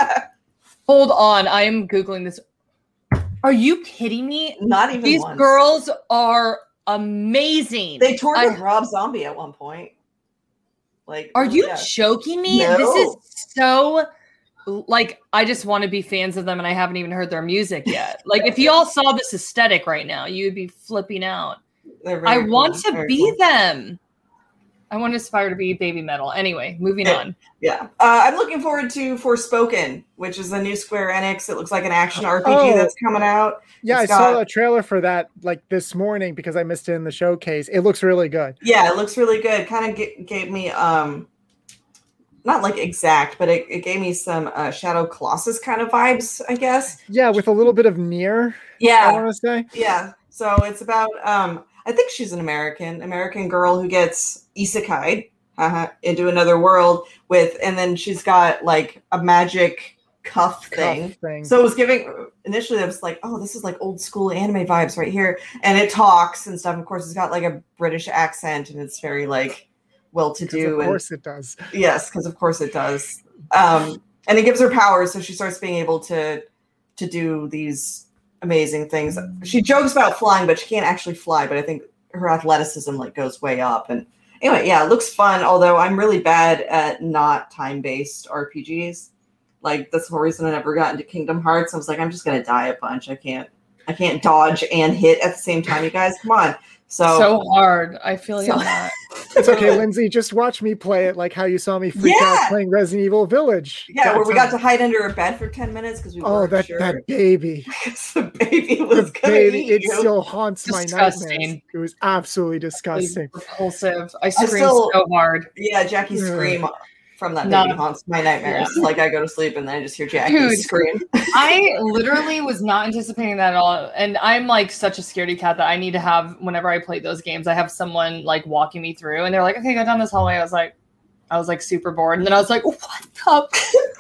Hold on, I am googling this. Are you kidding me?
Not even
These
once.
girls are amazing.
They toured
I-
with Rob Zombie at one point. Like,
Are you
yeah.
joking me?
No.
This is so like I just want to be fans of them and I haven't even heard their music yet. Like if you all saw this aesthetic right now, you'd be flipping out.
They're
I
very
want
cool,
to
very
be
cool.
them. I want to aspire to be Baby Metal. Anyway, moving
Yeah.
on.
Yeah, uh, I'm looking forward to Forspoken, which is the new Square Enix. It looks like an action R P G
Oh.
that's coming out.
Yeah,
It's
I saw
got-
a trailer for that like this morning because I missed it in the showcase. It looks really good.
Yeah, it looks really good. Kind of g- gave me um, not like exact, but it, it gave me some uh, Shadow Colossus kind of vibes, I guess.
Yeah, with a little bit of near, I
Yeah,
want to say.
yeah. So it's about um, I think she's an American American girl who gets isekai uh into another world with, and then she's got like a magic cuff thing.
Cuff thing.
So it was giving initially I was like, oh, this is like old school anime vibes right here. And it talks and stuff. Of course, it's got like a British accent and it's very like well to
'Cause
do.
of course it does.
Yes, because of course it does. Um, and it gives her powers, so she starts being able to to do these amazing things. She jokes about flying, but she can't actually fly, but I think her athleticism like goes way up. And anyway, yeah, it looks fun, although I'm really bad at not time-based R P Gs. Like that's the whole reason I never got into Kingdom Hearts. I was like, I'm just gonna die a bunch. I can't I can't dodge and hit at the same time, you guys. Come on. So,
So hard. I feel you
So-
on that.
It's okay, Lindsay. Just watch me play it like how you saw me freak
Yeah!
out playing Resident Evil Village.
yeah,
That
where we got
time.
to hide under a bed for ten minutes because we
Oh,
weren't
that,
sure.
that baby.
Because the baby was
The
gonna
baby.
eat
It
you.
still haunts my nightmares.
Disgusting.
It was absolutely
It was
disgusting.
repulsive. I screamed
still-
so hard.
Yeah, Jackie's
Ugh.
scream from that
No.
baby haunts my nightmares.
Yeah.
Like I go to sleep and then I just hear Jackie
Dude.
scream.
I literally was not anticipating that at all. And I'm like such a scaredy cat that I need to have, whenever I play those games, I have someone like walking me through and they're like, okay, go down this hallway. I was like, I was like super bored. And then I was like, what the?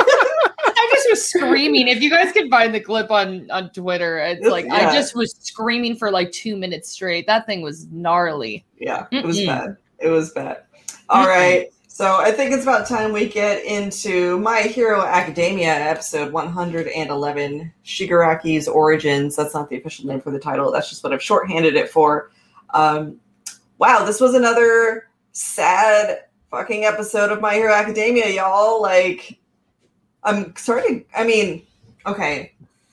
I just was screaming. If you guys can find the clip on, on Twitter, it's like,
Yeah.
I just was screaming for like two minutes straight. That thing was gnarly.
Yeah, it was
Mm-mm.
bad. It was bad. All
Mm-mm.
right. So I think it's about time we get into My Hero Academia episode one hundred eleven, Shigaraki's Origins. That's not the official name for the title. That's just what I've shorthanded it for. Um, wow, this was another sad fucking episode of My Hero Academia, y'all. Like, I'm sorry. I mean, okay.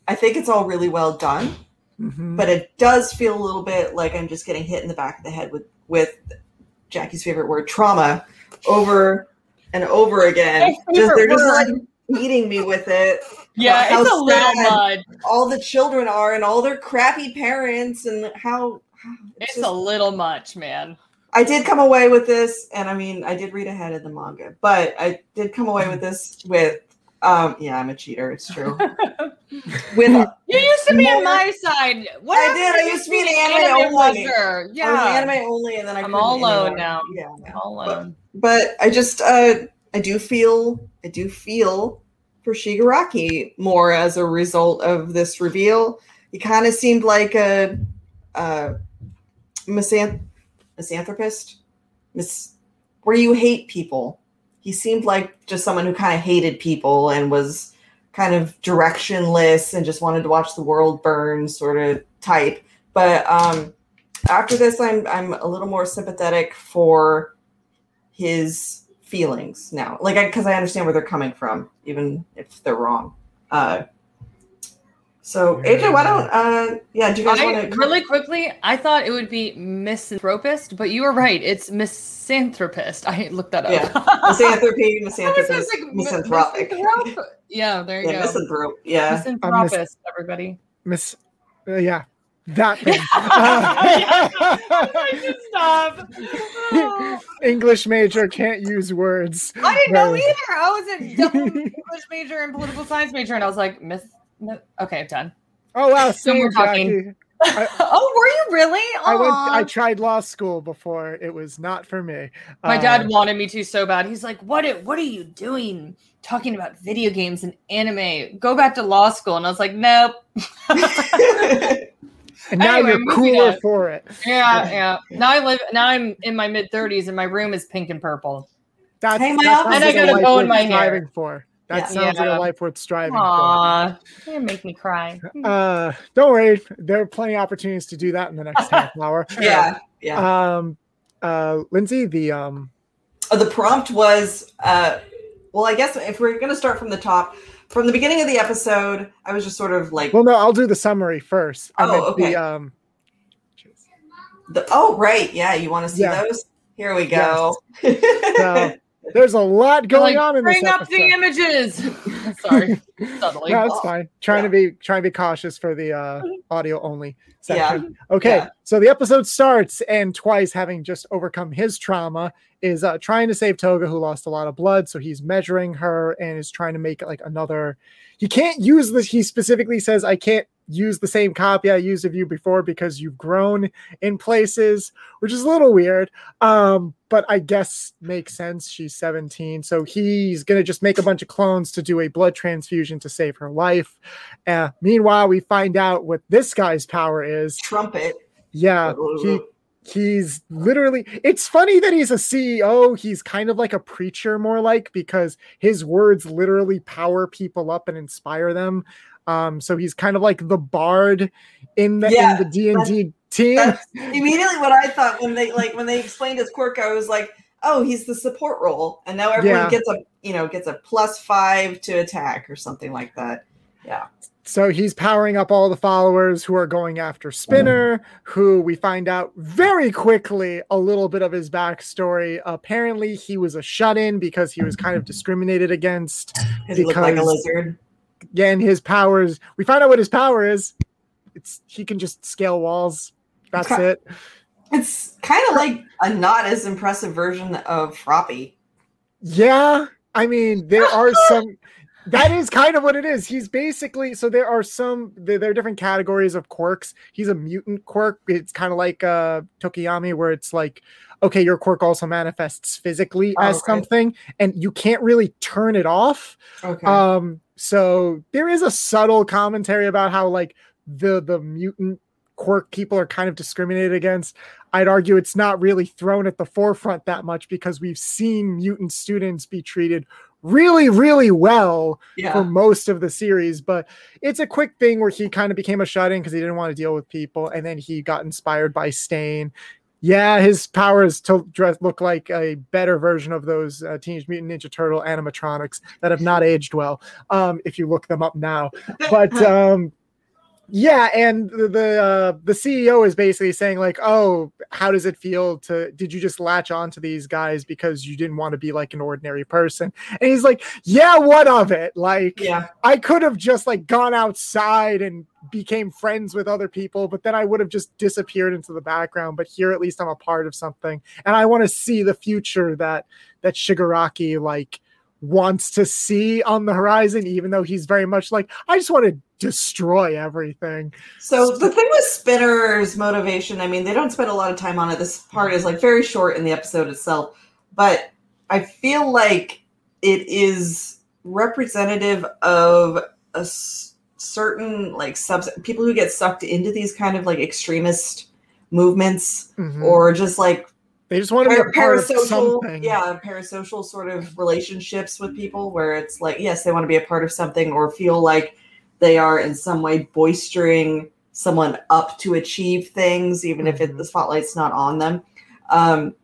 I think it's all really well done,
Mhm.
but it does feel a little bit like I'm just getting hit in the back of the head with with Jackie's favorite word, trauma, over and over again.
My
Just, they're
favorite
just like
word.
beating me with it.
Yeah,
How
it's a little
sad
much.
all the children are and all their crappy parents and how
It's
just-
a little much, man.
I did come away with this, and I mean, I did read ahead of the manga, but I did come away with this with, um, yeah, I'm a cheater. It's true. with
You used to be
More-
on my side. What
I
happened
did,
to
I
you
used to be an
being
anime only.
watcher? Yeah,
I was anime only, and then I
I'm
couldn't
all alone
anymore.
now.
Yeah,
I'm all alone.
but I just, uh, I do feel, I do feel for Shigaraki more as a result of this reveal. He kind of seemed like a, a misanth- misanthropist, mis- where you hate people. He seemed like just someone who kind of hated people and was kind of directionless and just wanted to watch the world burn, sort of type. But um, after this, I'm I'm a little more sympathetic for his feelings now, like because I, I understand where they're coming from, even if they're wrong. Uh, so A J, why don't uh, yeah? Do you guys
I,
want to
really quickly, I thought it would be misanthropist, but you were right. It's misanthropist. I looked that up.
Yeah, misanthropy,
I was
misanthropist,
just like, mi-
misanthropic.
misanthrop- Yeah, there you
Yeah,
go.
misanthrope. Yeah,
Misanthropist, everybody.
Miss, uh, yeah, that thing.
I just stop. Oh.
English major can't use words.
I didn't know
Very-
either. I was a double English major and political science major, and I was like, miss. No. Okay, I'm done.
Oh wow,
No
same
more talking.
Jackie.
Oh, were you really?
I went.
Aw.
I tried law school before. It was not for me.
My
Uh,
dad wanted me to so bad. He's like, "What? It, what are you doing? Talking about video games and anime? Go back to law school." And I was like, "Nope."
and now
Anyway,
you're
moving
cooler
on.
for it.
Yeah, yeah. Now I live. Now I'm in my mid thirties, and my room is pink and purple.
That's,
Hey, my
that
office-
sounds
And I
like a
got a
life
bow in
worth
my hair.
striving for. That
Yeah.
sounds like
Yeah.
a life worth striving for.
Aww, you make me cry.
Uh, don't worry, there are plenty of opportunities to do that in the next half hour.
yeah, yeah.
Um, uh, Lindsay, the um,
Uh, the prompt was, uh, well, I guess if we're going to start from the top, from the beginning of the episode, I was just sort of like,
well, no, I'll do the summary first. I
Oh,
meant
okay.
The um,
the, oh, right. Yeah. You want to see
Yeah.
those? Here we go.
so there's a lot going
Like,
on in this
bring up
episode.
the images. Sorry, subtly.
No, it's fine. Trying to
Yeah.
be trying to be cautious for the uh, audio only
Yeah.
section. Okay,
Yeah.
so the episode starts, and Twice, having just overcome his trauma, is uh, trying to save Toga, who lost a lot of blood. So he's measuring her and is trying to make like another. He can't use this. He specifically says, "I can't use the same copy I used of you before because you've grown in places," which is a little weird. Um, but I guess makes sense. She's seventeen, so he's gonna just make a bunch of clones to do a blood transfusion to save her life. Uh, meanwhile, we find out what this guy's power is.
Trumpet.
Yeah, he he's literally. It's funny that he's a C E O. He's kind of like a preacher, more like, because his words literally power people up and inspire them. Um, so he's kind of like the bard in the
Yeah,
in the D and D team.
That's immediately what I thought when they like when they explained his quirk. I was like, oh, he's the support role, and now everyone
Yeah.
gets a you know gets a plus five to attack or something like that. Yeah.
So he's powering up all the followers who are going after Spinner, who we find out very quickly a little bit of his backstory. Apparently, he was a shut-in because he was kind of discriminated against.
Because he looked like a
Because-
lizard.
Again, his powers, we find out what his power is. It's he can just scale walls. That's
Okay.
it.
It's kind of like a not as impressive version of Froppy.
Yeah, I mean, there are some. That is kind of what it is. He's basically so there are some there, there are different categories of quirks. He's a mutant quirk. It's kind of like uh Tokiyami, where it's like, okay, your quirk also manifests physically
Oh,
as
okay.
something, and you can't really turn it off.
Okay.
Um, so there is a subtle commentary about how like the the mutant quirk people are kind of discriminated against. I'd argue it's not really thrown at the forefront that much because we've seen mutant students be treated really, really well
yeah.
for most of the series, but it's a quick thing where he kind of became a shut-in because he didn't want to deal with people, and then he got inspired by Stain. Yeah, his power is to dress, look like a better version of those uh, Teenage Mutant Ninja Turtle animatronics that have not aged well, um, if you look them up now. But um, yeah, and the the, uh, the C E O is basically saying like, oh, how does it feel to, did you just latch on to these guys because you didn't want to be like an ordinary person? And he's like, yeah, what of it? Like,
Yeah.
I could have just like gone outside and became friends with other people, but then I would have just disappeared into the background. But here, at least I'm a part of something. And I want to see the future that, that Shigaraki like wants to see on the horizon, even though he's very much like, I just want to destroy everything.
So the thing with Spinner's motivation, I mean, they don't spend a lot of time on it. This part is like very short in the episode itself, but I feel like it is representative of a s- certain like subs people who get sucked into these kind of like extremist movements,
Mhm.
or just like
They just want to be
par-
a part of
parasocial,
something.
yeah, parasocial sort of relationships with people where it's like, yes, they want to be a part of something or feel like they are in some way boistering someone up to achieve things, even if it, the spotlight's not on them. Um,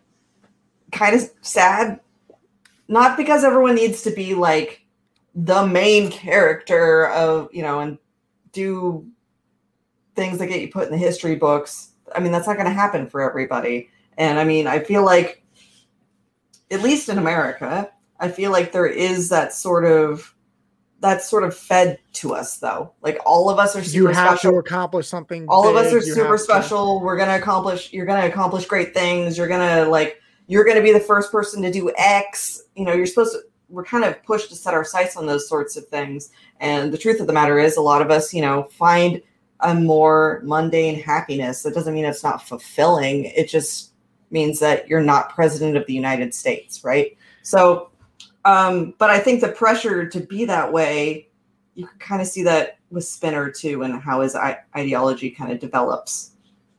kind of sad. Not because everyone needs to be like the main character of, you know, and do things that get you put in the history books. I mean, that's not going to happen for everybody. And I mean, I feel like, at least in America, I feel like there is that sort of, that's sort of fed to us, though. Like, all of us are
You
super
have
special.
to accomplish something.
All of us
big.
are
You
super
have to-
special. We're gonna accomplish. You're gonna accomplish great things. You're gonna like. You're gonna be the first person to do X. You know, you're supposed to. We're kind of pushed to set our sights on those sorts of things. And the truth of the matter is, a lot of us, you know, find a more mundane happiness. That doesn't mean it's not fulfilling. It just means that you're not president of the United States, right? So, um, but I think the pressure to be that way, you can kind of see that with Spinner too, and how his I- ideology kind of develops.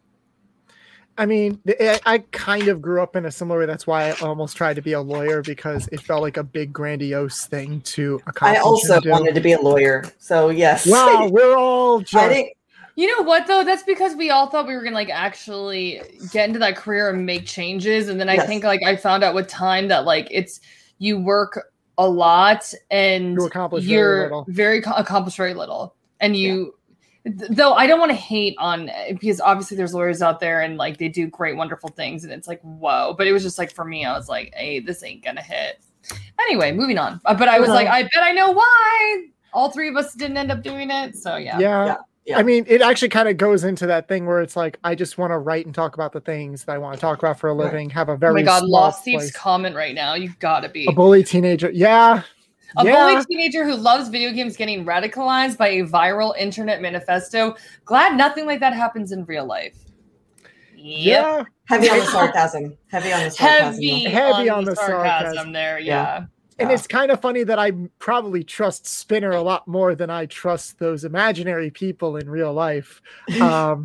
I mean, I, I kind of grew up in a similar way. That's why I almost tried to be a lawyer, because it felt like a big grandiose thing to accomplish.
I also
and do.
wanted to be a lawyer, so yes.
Wow, we're all just.
I think
You know what though? That's because we all thought we were gonna like actually get into that career and make changes, and then I
Yes.
think like I found out with time that like it's you work a lot and
You accomplish very
you're
little.
very co- accomplish very little, and you. th- Though I don't want to hate on because obviously there's lawyers out there and like they do great, wonderful things, and it's like whoa. But it was just like for me, I was like, hey, this ain't gonna hit. Anyway, moving on. Uh, But I was
Uh-huh.
like, I bet I know why. All three of us didn't end up doing it, so yeah.
yeah.
Yeah, yeah.
I mean, it actually kind of goes into that thing where it's like, I just want to write and talk about the things that I want to talk about for a living. Have a
Oh
very
my god,
small
Lost Steve's
place.
comment right now. You've got to be
A bully teenager. Yeah.
a
yeah.
bully teenager who loves video games getting radicalized by a viral internet manifesto. Glad nothing like that happens in real life. Yep.
Yeah.
heavy on the sarcasm. Heavy on the sarcasm.
Heavy,
Heavy
on,
on
the
the
sarcasm,
sarcasm.
there.
Yeah.
Yeah.
And
Yeah.
it's kind of funny that I probably trust Spinner a lot more than I trust those imaginary people in real life. Um,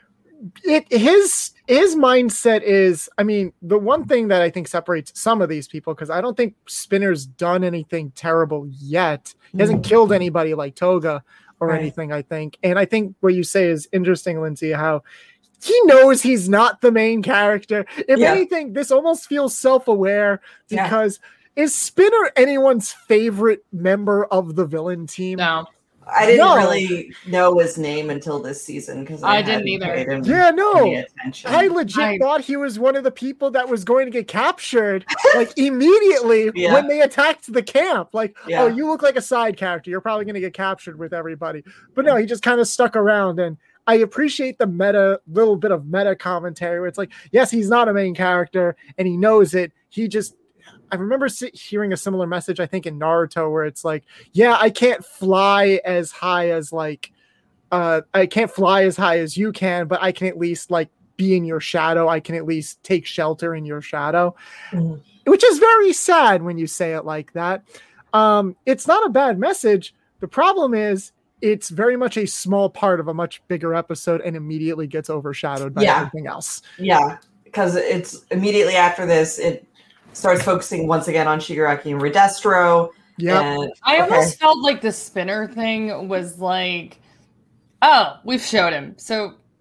it his his mindset is, I mean, the one thing that I think separates some of these people, because I don't think Spinner's done anything terrible yet. He hasn't killed anybody like Toga or
Right.
anything, I think. And I think what you say is interesting, Lindsay, how he knows he's not the main character. If
Yeah.
anything, this almost feels self-aware
Yeah.
because is Spinner anyone's favorite member of the villain team?
No.
I didn't
No.
really know his name until this season because I,
I didn't
hadn't
either.
paid him
Yeah, no.
any attention.
I legit
I-
thought he was one of the people that was going to get captured like immediately
Yeah.
when they attacked the camp. Like,
Yeah.
oh, you look like a side character. You're probably going to get captured with everybody. But no, he just kind of stuck around. And I appreciate the meta, little bit of meta commentary where it's like, yes, he's not a main character and he knows it. He just, I remember si- hearing a similar message, I think in Naruto, where it's like, yeah, I can't fly as high as like, uh, I can't fly as high as you can, but I can at least like be in your shadow. I can at least take shelter in your shadow,
Mhm.
which is very sad when you say it like that. Um, it's not a bad message. The problem is it's very much a small part of a much bigger episode and immediately gets overshadowed by
Yeah.
everything else.
Yeah, because it's immediately after this, it starts focusing once again on Shigaraki and Redestro.
Yeah.
And,
I
okay.
almost felt like the Spinner thing was like, oh, we've showed him. So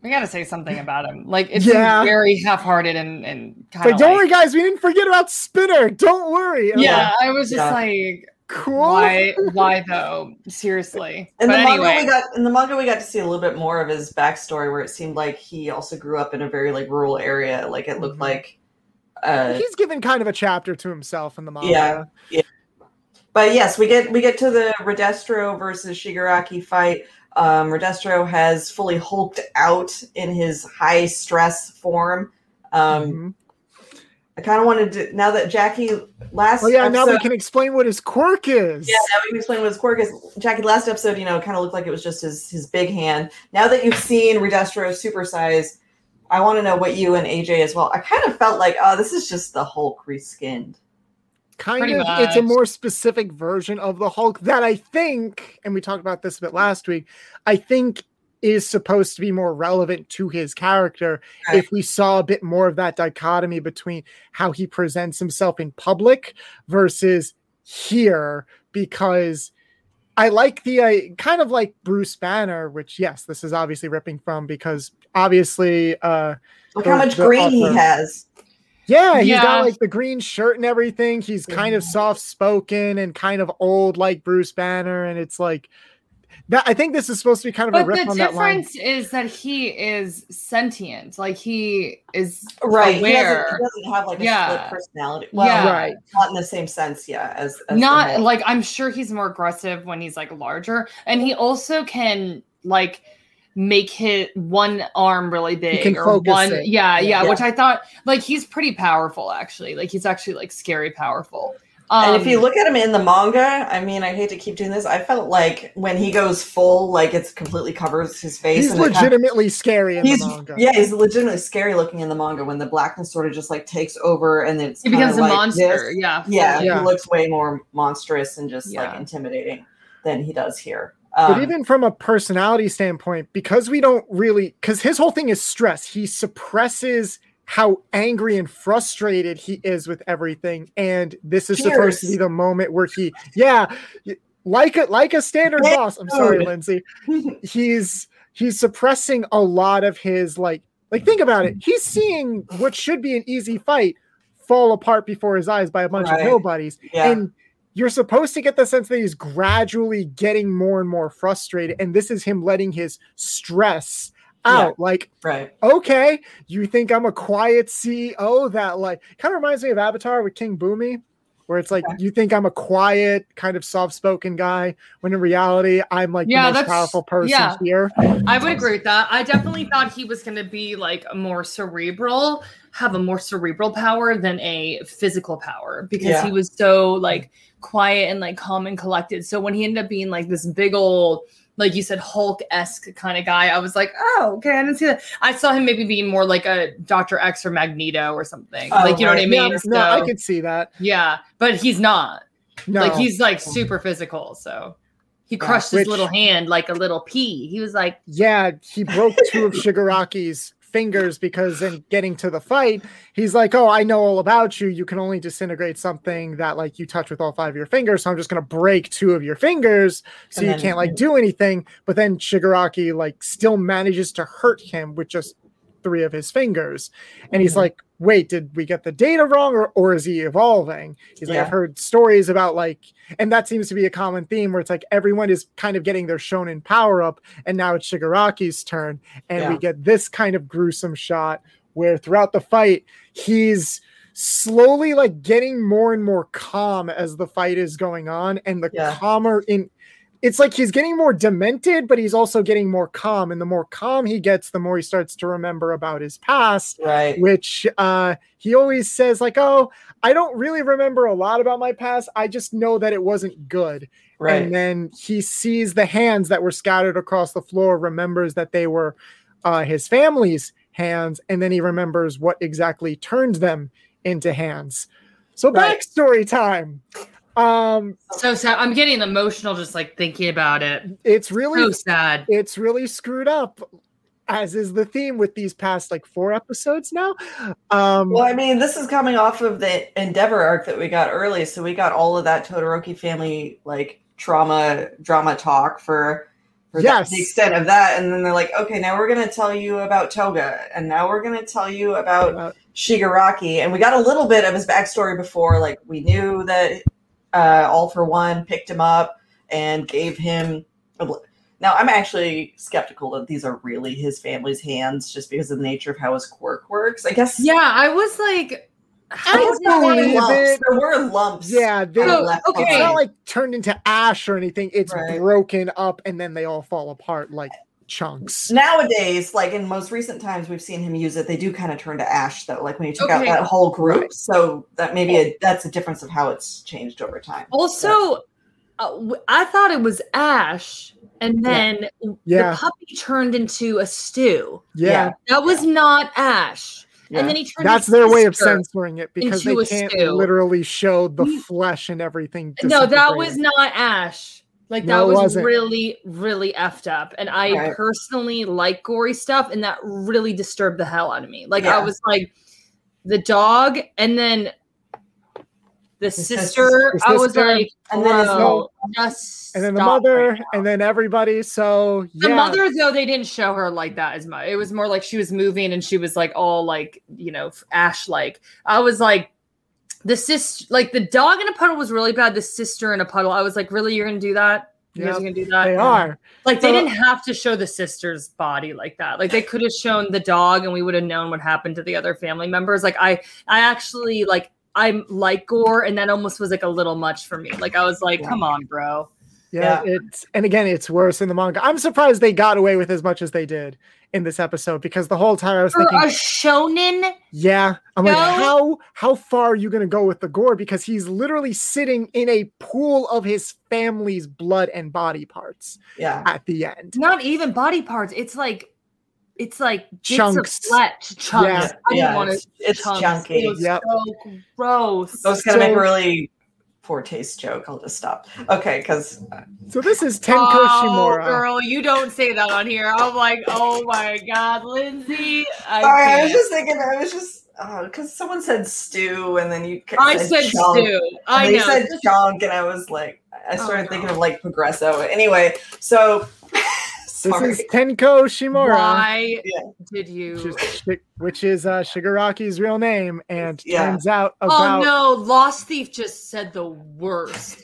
I gotta say something about him. Like it's
Yeah.
very half-hearted and and kind
Like,
of
don't
like,
worry, guys, we didn't forget about Spinner. Don't worry. And I'm
yeah.
like,
I was just
Yeah.
like,
cool.
why, why though? Seriously.
In
but
the
anyway,
manga, we got in the manga we got to see a little bit more of his backstory, where it seemed like he also grew up in a very like rural area. Like it looked
Mhm.
like, uh,
He's given kind of a chapter to himself in the manga.
yeah, yeah. But yes, we get we get to the Redestro versus Shigaraki fight. Um, Redestro has fully hulked out in his high stress form. Um,
Mhm.
I kind of wanted to now that Jackie last.
Oh yeah, now we
episode-
can explain what his quirk is.
Yeah, now we can explain what his quirk is. Jackie, last episode, you know, kind of looked like it was just his his big hand. Now that you've seen Redestro supersize, I want to know what you and A J as well. I kind of felt like, oh, this is just the Hulk reskinned.
Kind
Pretty
of, it's a
much.
more specific version of the Hulk that I think, and we talked about this a bit last week, I think is supposed to be more relevant to his character
Right.
if we saw a bit more of that dichotomy between how he presents himself in public versus here, because I like the uh, kind of like Bruce Banner, which yes, this is obviously ripping from, because obviously uh
Look
The-
how much
the
green he
author.
has.
yeah, he's
Yeah.
got like the green shirt and everything. He's kind of soft spoken and kind of old like Bruce Banner. And it's like that. I think this is supposed to be kind of a
but
rip
the
on that line.
difference is that he is sentient. Like he is
Right. He doesn't,
aware.
he doesn't have like a
Yeah.
split personality. Well,
Yeah.
Right.
not in the same sense, yeah, as, as the
Not
Hulk.
like I'm sure he's more aggressive when he's like larger, and he also can like make his one arm really big
can
or
focus
one
it.
yeah, yeah
Yeah.
which I thought like he's pretty powerful actually. Like he's actually like scary powerful. Um,
And if you look at him in the manga, I mean, I hate to keep doing this. I felt like when he goes full, like it's completely covers his face.
He's
and it kind of-
legitimately scary in
he's
the manga.
yeah, he's legitimately scary looking in the manga when the blackness sort of just like takes over and then it's
he
kinda
becomes a
like
monster.
this.
Yeah.
Yeah,
Yeah.
he looks way more monstrous and just like
Yeah.
intimidating than he does here.
But
Um,
even from a personality standpoint, because we don't really, because his whole thing is stress, he suppresses how angry and frustrated he is with everything. And this is supposed to be
Tears.
the moment where he, yeah, y- like a like a standard
Yeah,
boss. I'm sorry,
dude.
Lindsay. He's he's suppressing a lot of his like like think about it. He's seeing what should be an easy fight fall apart before his eyes by a bunch
Right.
of nobodies.
yeah.
And you're supposed to get the sense that he's gradually getting more and more frustrated. And this is him letting his stress out. Like,
right.
okay, you think I'm a quiet C E O that like kind of reminds me of Avatar with King Boomy, where it's like you think I'm a quiet, kind of soft-spoken guy, when in reality I'm like
Yeah,
the most
that's-
powerful person
yeah.
here.
I would agree with that. I definitely thought he was going to be like a more cerebral, have a more cerebral power than a physical power because
Yeah.
he was so like quiet and like calm and collected. So when he ended up being like this big old, like you said, Hulk-esque kind of guy, I was like, oh, okay, I didn't see that. I saw him maybe being more like a Doctor X or Magneto or something.
Oh,
like, you know
right.
what I mean?
Yeah,
So,
no, I could see that.
yeah, but he's not.
No,
Like he's like super physical. So he
Yeah,
crushed
which-
his little hand like a little pea. He was like,
yeah, he broke two of Shigaraki's fingers because in getting to the fight, he's like, oh, I know all about you. You can only disintegrate something that like you touch with all five of your fingers. So I'm just going to break two of your fingers so
And
you
then-
can't like do anything. But then Shigaraki like still manages to hurt him with just three of his fingers. And he's
Mhm.
like, wait, did we get the data wrong or, or is he evolving? He's like,
Yeah.
I've heard stories about like, and that seems to be a common theme where it's like everyone is kind of getting their shonen power up and now it's Shigaraki's turn. And
Yeah.
we get this kind of gruesome shot where throughout the fight, he's slowly like getting more and more calm as the fight is going on. And the
Yeah.
calmer in it's like he's getting more demented, but he's also getting more calm. And the more calm he gets, the more he starts to remember about his past,
Right.
which uh, he always says, like, oh, I don't really remember a lot about my past. I just know that it wasn't good.
Right.
And then he sees the hands that were scattered across the floor, remembers that they were uh, his family's hands, and then he remembers what exactly turned them into hands. So
Right.
backstory time. Um,
so sad. I'm getting emotional just like thinking about it.
it's really
So sad.
it's really screwed up, as is the theme with these past like four episodes now. Um,
Well, I mean, this is coming off of the Endeavor arc that we got early, so we got all of that Todoroki family like trauma drama talk for for
Yes.
the extent of that. And then they're like, okay, now we're going to tell you about Toga, and now we're going to tell you about
Uh,
Shigaraki. And we got a little bit of his backstory before. Like, we knew that uh, All for One picked him up and gave him a bl- now, I'm actually skeptical that these are really his family's hands, just because of the nature of how his quirk works. I guess.
Yeah, I was like, how
I
is that
believe
lumps.
it.
There were lumps.
Yeah, they,
on the
Oh,
left
okay.
it's
side.
not like turned into ash or anything. It's
Right.
broken up and then they all fall apart like chunks.
Nowadays, like in most recent times, we've seen him use it. They do kind of turn to ash, though. Like when you took out
Okay.
that whole group,
Right.
so that maybe a, that's a difference of how it's changed over time.
Also, uh, w- I thought it was Ash, and then
Yeah.
the puppy turned into a stew.
Yeah,
That was not Ash.
Yeah.
And then he turned
that's
his
their way of
sister-
censoring it because
into
they
a
can't
stew.
literally show the
Mm.
flesh and everything.
No, that
disintegrating.
was not Ash. Like
No,
that
it
was
wasn't.
really, really effed up. And I
Right.
personally like gory stuff, and that really disturbed the hell out of me. Like
Yeah.
I was like, the dog, and then the
sister-
sister.
the
I was
sister,
like,
and then his
bro,
no-
just
and then the
stop
mother,
right now.
and then everybody. So
The
yeah,
mother, though, they didn't show her like that as much. It was more like she was moving and she was like all like, you know, Ash like. I was like, the sis, like the dog in a puddle was really bad. The sister in a puddle, I was like, really, you're gonna do that? You guys
Yep,
are gonna do that?
they are.
Like they
So-
didn't have to show the sister's body like that. Like they could have shown the dog, and we would have known what happened to the other family members. Like I, I actually like I like gore, and that almost was like a little much for me. Like I was like,
Yeah.
come on, bro.
Yeah, it's and again, it's worse in the manga. I'm surprised they got away with as much as they did in this episode because the whole time I was
For
thinking,
a shonen,
yeah, I'm like,
No.
how how far are you gonna go with the gore? Because he's literally sitting in a pool of his family's blood and body parts
Yeah.
at the end.
not even body parts. It's like, it's like bits
Chunks.
of flesh, chunks.
Yeah.
I didn't
Yeah,
want to.
it's- it's
chunks.
chunky.
It was
Yep.
so gross.
I was gonna make
So-
a really poor taste joke. I'll just stop. Okay, because
So this is Tenko
Oh,
Shimura.
girl, you don't say that on here. I'm like, oh my god, Lindsay. I,
sorry, I was
can't.
just thinking. I was just because someone said stew, and then you
I said
chunk,
stew. I
and you
know.
said chunk, and I was like, I
Oh,
started
no.
thinking of like Progresso. Anyway, so
This
sorry.
is Tenko Shimura,
Why
Yeah.
did you?
which is, Shi- which is uh, Shigaraki's real name, and
Yeah.
turns out
Oh
about
no, Lost Thief just said the worst.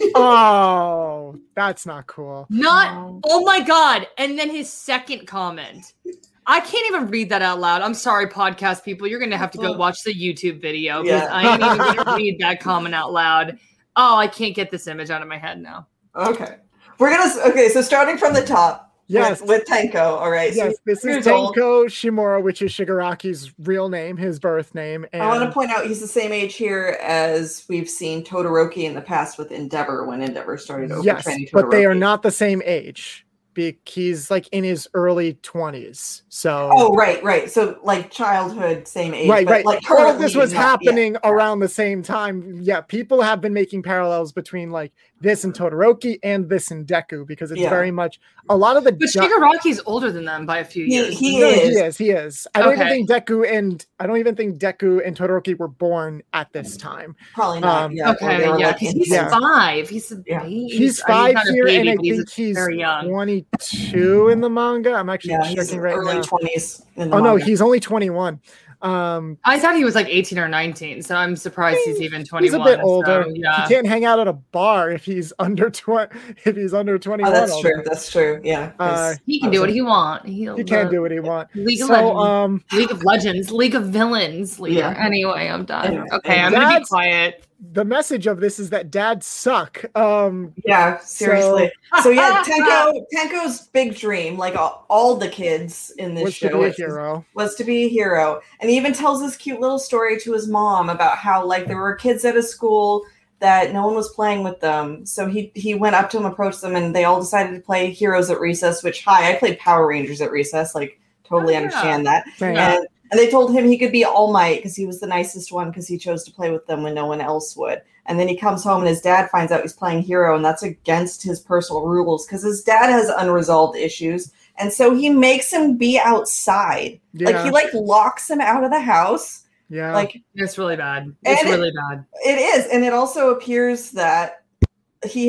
oh, that's not cool.
Not, oh my god. And then his second comment. I can't even read that out loud. I'm sorry, podcast people. You're going to have to go watch the YouTube video because
Yeah.
I ain't even going to read that comment out loud. Oh, I can't get this image out of my head now.
Okay, we're gonna. Okay, so starting from the top.
Yes.
with, with Tenko. All right.
Yes,
so
this is
years old.
Tenko Shimura, which is Shigaraki's real name, his birth name. And
I want to point out he's the same age here as we've seen Todoroki in the past with Endeavor when Endeavor started over
yes,
training Todoroki.
but they are not the same age. Be- He's like in his early twenties. So
Oh, right, right. So like childhood, same age.
right,
but,
right.
Like
All of this
currently
was
not- yeah,
happening
yeah.
around the same time. Yeah, people have been making parallels between like this and Todoroki and this and Deku because it's
Yeah.
very much a lot of the.
But
du-
Shigaraki's older than them by a few
He-
years.
he
No,
is.
he is. He is. I don't
Okay.
even think Deku and I don't even think Deku and Todoroki were born at this time.
Probably not.
Um,
yeah, or
Okay,
they were,
yeah,
like,
'cause
in-
he's
Yeah.
five. He's a
Yeah.
baby.
He's
I mean,
five
not a
here,
baby,
and I
but he's
think he's
very young.
twenty-two in the manga. I'm actually
yeah, he's
checking right
early
now.
twenties. In the
Oh no,
manga.
he's only twenty-one. Um,
I thought he was like eighteen or nineteen, so I'm surprised he's even
he's
twenty-one.
a bit older.
So, yeah.
He can't hang out at a bar if he's under twenty. If he's under
Oh,
twenty-one,
that's
all
true.
day.
That's true. Yeah. 'cause
Uh,
He can do what he wants.
He can do what he wants.
League of
So,
Legends.
um,
League of Legends, League of Villains leader.
Yeah.
Anyway, I'm done.
Yeah.
Okay, I'm gonna be
That's-
quiet.
the message of this is that dads suck. Um,
Yeah, seriously. So, yeah, Tenko Tenko's big dream, like all, all the kids in this
was
show,
to be a
is-
hero.
was to be a hero. And he even tells this cute little story to his mom about how like there were kids at a school that no one was playing with them. So he he went up to them, approached them, and they all decided to play Heroes at Recess, which hi, I played Power Rangers at Recess, like totally
Oh, yeah.
understand that.
Right.
And and they told him he could be All Might because he was the nicest one because he chose to play with them when no one else would. And then he comes home and his dad finds out he's playing hero, and that's against his personal rules because his dad has unresolved issues. And so he makes him be outside. Like
Yeah.
he like locks him out of the house.
Yeah.
Like
It's really bad. It's
And it-
really bad.
it is. And it also appears that he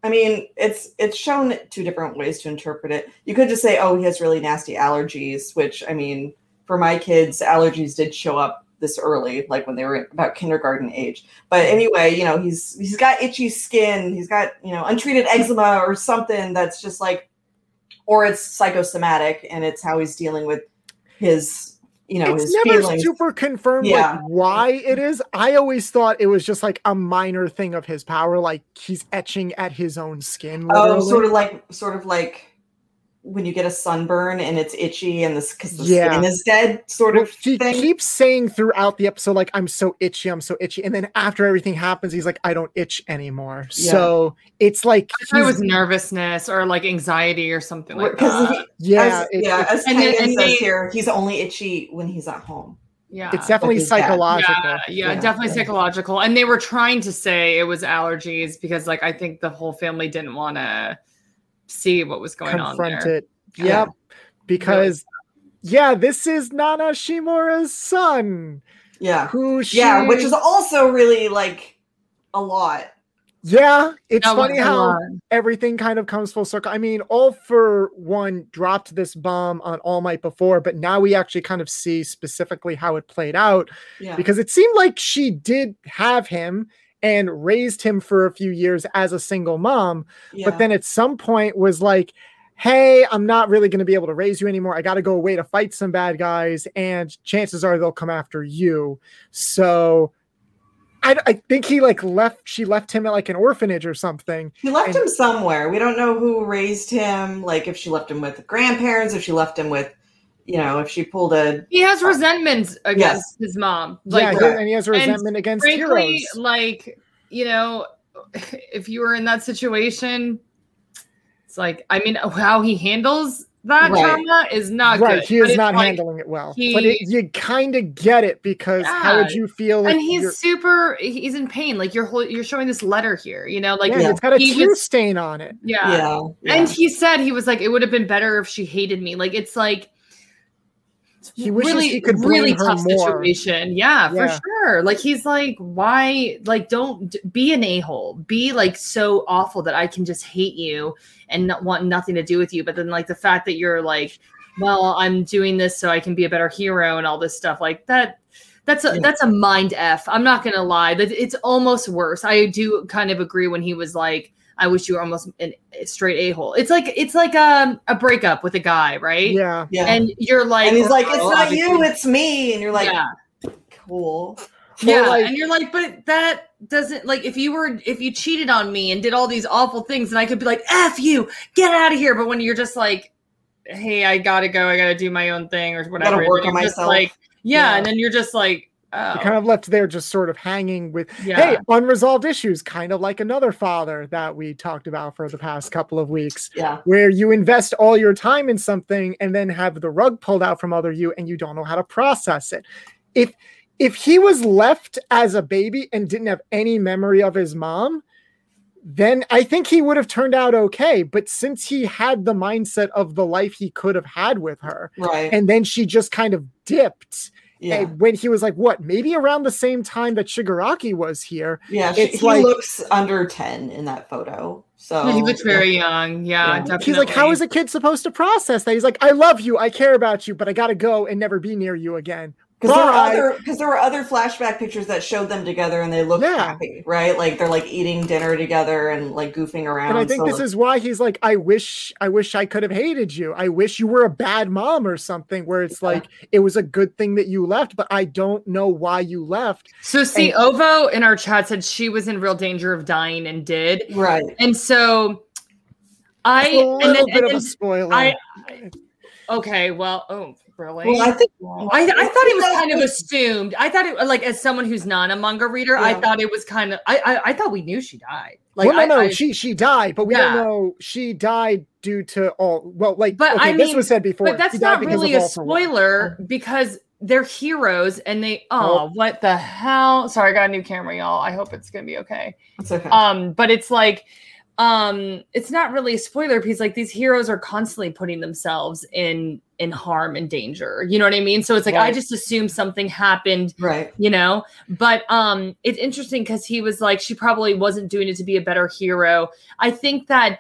I mean, it's it's shown two different ways to interpret it. You could just say, oh, he has really nasty allergies, which, I mean, for my kids, allergies did show up this early, like when they were about kindergarten age. But anyway, you know, he's he's got itchy skin, he's got, you know, untreated eczema or something that's just like, or it's psychosomatic and it's how he's dealing with his, you know,
it's
his
never
feelings.
super confirmed
Yeah.
like why it is. I always thought it was just like a minor thing of his power, like he's etching at his own skin.
Oh,
literally.
sort of like, sort of like when you get a sunburn and it's itchy and this because the
Yeah.
skin is dead, sort
Well,
of
he
thing.
keeps saying throughout the episode, like, I'm so itchy, I'm so itchy. And then after everything happens, he's like, I don't itch anymore.
Yeah.
So it's like,
I thought it
he's-
was nervousness or like anxiety or something like
Because
that.
yeah,
as,
it-
yeah,
it-
as
And then-
Tynan
and
says
they-
here, he's only itchy when he's at home.
Yeah.
it's definitely
Like his dad.
psychological.
Yeah, yeah,
Yeah.
definitely psychological. And they were trying to say it was allergies because, like, I think the whole family didn't want to see what was going
Confront
on there.
it. Yep. Because, yeah, this is Nana Shimura's son.
Yeah.
Who she,
Yeah, which is also really like a lot.
yeah, it's
That
funny
was a
how
lot.
everything kind of comes full circle. I mean, All For One dropped this bomb on All Might before, but now we actually kind of see specifically how it played out
Yeah.
because it seemed like she did have him and raised him for a few years as a single mom,
yeah.
but then at some point was like, hey, I'm not really going to be able to raise you anymore. I got to go away to fight some bad guys, and chances are they'll come after you. So I, I think he like left, she left him at like an orphanage or something.
She left
and-
him somewhere. We don't know who raised him, like if she left him with grandparents, if she left him with, you know, if she pulled a
He has resentment against his mom.
Yeah,
Like,
he- and he has a
and
resentment against
frankly,
heroes.
like, you know, if you were in that situation, it's like, I mean, how he handles that
Right.
trauma is not
Right,
good.
he
but
is
it's
not
like-
handling it well.
he-
but it, you kind of get it because how would
Yeah.
you feel?
And
if
he's
you're-
super. He's in pain. Like you're, hol- you're showing this letter here. You know, like
yeah, it's got a
he
tear
was-
stain on it.
yeah.
yeah, yeah.
And he said he was like, it would have been better if she hated me. Like it's like
He wishes
really,
he could blame
really
her
tough
more.
situation. Yeah, for
Yeah.
sure. Like he's like, why? Like, don't d- be an a hole. Be like so awful that I can just hate you and not want nothing to do with you. But then like the fact that you're like, well, I'm doing this so I can be a better hero and all this stuff like that. That's a
Yeah.
that's a mind f. I'm not gonna lie. That it's almost worse. I do kind of agree when he was like, I wish you were almost an, a straight a hole. It's like it's like um, a breakup with a guy, right?
Yeah.
yeah.
And you're like,
and he's like,
oh,
it's not
obviously-
you, it's me. And you're like,
yeah.
cool.
Yeah,
like-
and you're like, but that doesn't like if you were if you cheated on me and did all these awful things, and I could be like, F you, get out of here. But when you're just like, hey, I gotta go, I gotta do my own thing or whatever, and
work
you're
on
just
myself.
like, yeah,
Yeah.
and then you're just like, oh,
You're kind of left there just sort of hanging with,
yeah,
hey, unresolved issues, kind of like Another Father that we talked about for the past couple of weeks,
Yeah.
where you invest all your time in something and then have the rug pulled out from under you and you don't know how to process it. If if he was left as a baby and didn't have any memory of his mom, then I think he would have turned out okay. But since he had the mindset of the life he could have had with her,
Right.
and then she just kind of dipped.
yeah.
And when he was like, what, maybe around the same time that Shigaraki was here.
Yeah. She,
it's
he
like-
looks under ten in that photo. So
he looks very young. Yeah,
Yeah.
definitely.
He's like, how is a kid supposed to process that? He's like, I love you. I care about you, but I got to go and never be near you again.
Because there were
Bye.
other because there were other flashback pictures that showed them together and they looked
Yeah.
happy, right? Like they're like eating dinner together and like goofing around.
And I think
so,
this
like,
is why he's like, I wish, I wish I could have hated you. I wish you were a bad mom or something, where it's
Yeah.
like, it was a good thing that you left, but I don't know why you left.
So see,
and-
Ovo in our chat said she was in real danger of dying and did,
right.
and so I
It's a
and
little
then,
bit
and
of
then
a spoiler.
I, okay, well, oh, really?
Well, I think
I, I thought it was kind of assumed. I thought it like as someone who's not a manga reader, I
Yeah.
thought it was kind of. I, I I thought we knew she died. Like
well, no,
I,
no,
I-
she she died, but we
Yeah.
don't know she died due to all. Well, like,
But
okay,
I
this
mean-
was said before.
but that's
She died
not
because
really
of
a
All for One.
spoiler because they're heroes and they. Oh, what the hell? Sorry, I got a new camera, y'all. I hope it's gonna be okay.
It's okay.
Um, but it's like um it's not really a spoiler because like these heroes are constantly putting themselves in in harm and danger, you know what I mean? So it's like, right. I just assumed something happened,
right?
You know, but um it's interesting because he was like, she probably wasn't doing it to be a better hero. I think that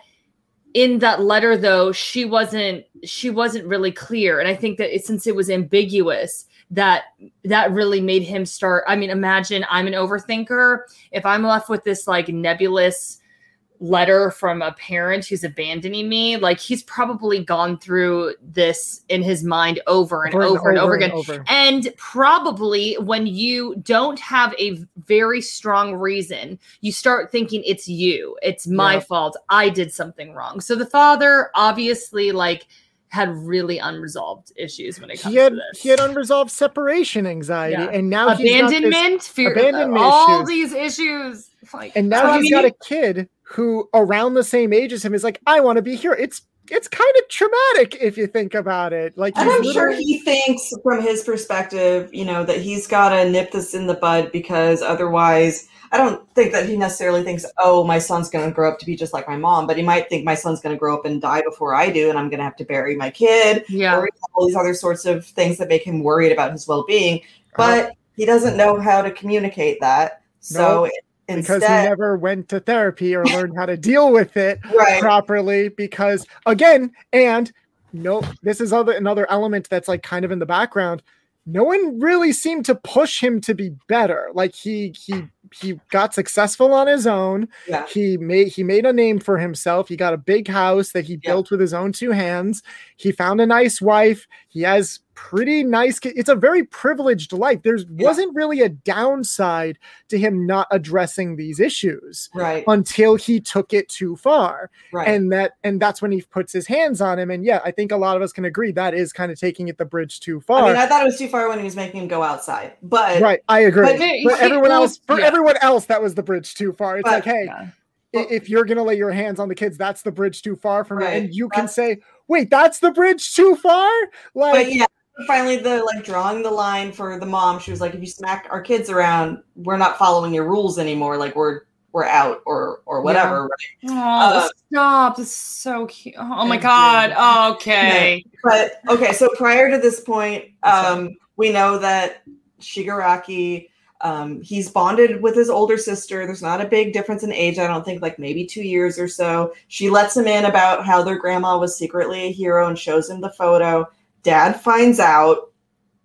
in that letter though, she wasn't she wasn't really clear, and I think that it, since it was ambiguous, that that really made him start. I mean, imagine I'm an overthinker. If I'm left with this like nebulous letter from a parent who's abandoning me, like he's probably gone through this in his mind over and over, over and over, and over again. And, and probably when you don't have a very strong reason, you start thinking it's you, it's my yep. fault, I did something wrong. So the father obviously like had really unresolved issues when it comes
he had,
to this.
He had unresolved separation anxiety, yeah. and now
abandonment,
he's got this
fear,
abandonment
all
issues.
these issues. Like,
and now he's got a kid who around the same age as him is like, I want to be here. It's it's kind of traumatic if you think about it. Like,
and I'm sure he thinks from his perspective, you know, that he's got to nip this in the bud because otherwise, I don't think that he necessarily thinks, oh, my son's going to grow up to be just like my mom, but he might think my son's going to grow up and die before I do, and I'm going to have to bury my kid.
Yeah.
Or all these other sorts of things that make him worried about his well-being, but uh-huh. he doesn't know how to communicate that. So. Nope. Instead,
because he never went to therapy or learned how to deal with it
right.
properly. Because again, and no, this is other another element that's like kind of in the background. No one really seemed to push him to be better. Like he he he got successful on his own.
Yeah.
He made he made a name for himself. He got a big house that he yeah. built with his own two hands. He found a nice wife. He has pretty nice. It's a very privileged life. There yeah. wasn't really a downside to him not addressing these issues,
right?
Until he took it too far,
right?
And that and that's when he puts his hands on him. And yeah, I think a lot of us can agree that is kind of taking it the bridge too far.
I mean, I thought it was too far when he was making him go outside, but
right, I agree.
But,
but everyone
was,
else, for
yeah.
everyone else, that was the bridge too far. It's
but,
like, hey.
Yeah.
If you're going to lay your hands on the kids, that's the bridge too far for me.
Right.
And you
that's,
can say, wait, that's the bridge too far? Like,
but yeah, finally the like drawing the line for the mom, she was like, if you smack our kids around, we're not following your rules anymore. Like we're, we're out or, or whatever.
Yeah.
Right?
Oh,
uh,
stop. This is so cute. Oh my God. Oh, okay.
Yeah. But okay. So prior to this point, um, we know that Shigaraki, Um, he's bonded with his older sister. There's not a big difference in age. I don't think like maybe two years or so. She lets him in about how their grandma was secretly a hero and shows him the photo. Dad finds out.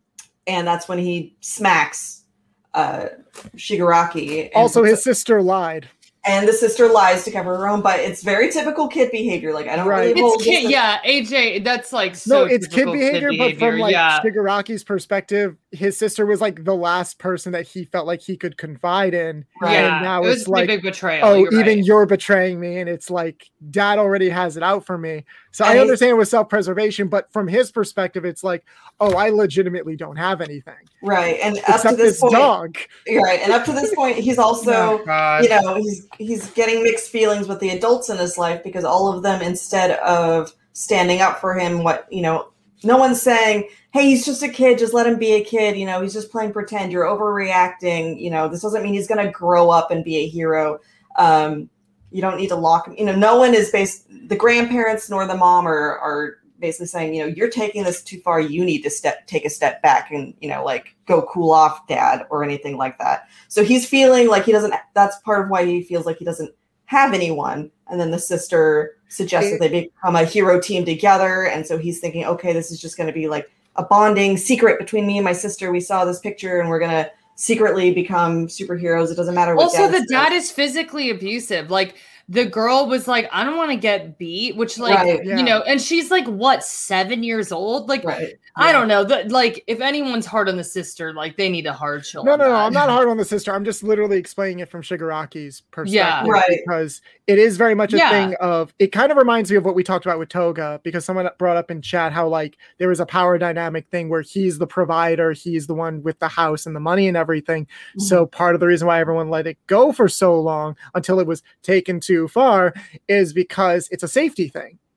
And that's when he smacks uh, Shigaraki.
Also, his sister lied.
And the sister lies to cover her own, but it's very typical kid behavior. Like I don't
right.
really.
It's kid, yeah, A J. That's like so.
No, it's kid behavior,
kid
but
behavior,
from like
yeah.
Shigaraki's perspective, his sister was like the last person that he felt like he could confide in.
Right. Yeah,
and now
it was
it's
a
like,
big betrayal.
oh,
you're
even
right.
you're betraying me, and it's like Dad already has it out for me. So and I understand it was self-preservation, but from his perspective, it's like, oh, I legitimately don't have anything.
Right, and
Except
up to this,
this
point,
dog.
Right, and up to this point, he's also,
oh,
you know, he's he's getting mixed feelings with the adults in his life because all of them, instead of standing up for him, what you know, no one's saying, "Hey, he's just a kid. Just let him be a kid." You know, he's just playing pretend. You're overreacting. You know, this doesn't mean he's going to grow up and be a hero. Um, you don't need to lock him. You know, no one is based. The grandparents nor the mom are are basically saying, you know, you're taking this too far. You need to step, take a step back and, you know, like go cool off, Dad, or anything like that. So he's feeling like he doesn't, that's part of why he feels like he doesn't have anyone. And then the sister suggests that they become a hero team together. And so he's thinking, okay, this is just going to be like a bonding secret between me and my sister. We saw this picture and we're going to secretly become superheroes. It doesn't matter what.
Also,
dad
the
says.
dad is physically abusive. Like, the girl was like, I don't want to get beat, which like,
right,
yeah.
you know, and she's like, what, seven years old? Like,
right.
I
Yeah.
don't know. The, like, if anyone's hard on the sister, like they need a hard chill.
No,
on
no, no.
that.
I'm not hard on the sister. I'm just literally explaining it from Shigaraki's perspective.
Yeah.
Right.
Because it is very much a
Yeah.
thing of, it kind of reminds me of what we talked about with Toga, because someone brought up in chat how like there was a power dynamic thing where he's the provider, he's the one with the house and the money and everything. Mm-hmm. So part of the reason why everyone let it go for so long until it was taken too far is because it's a safety thing.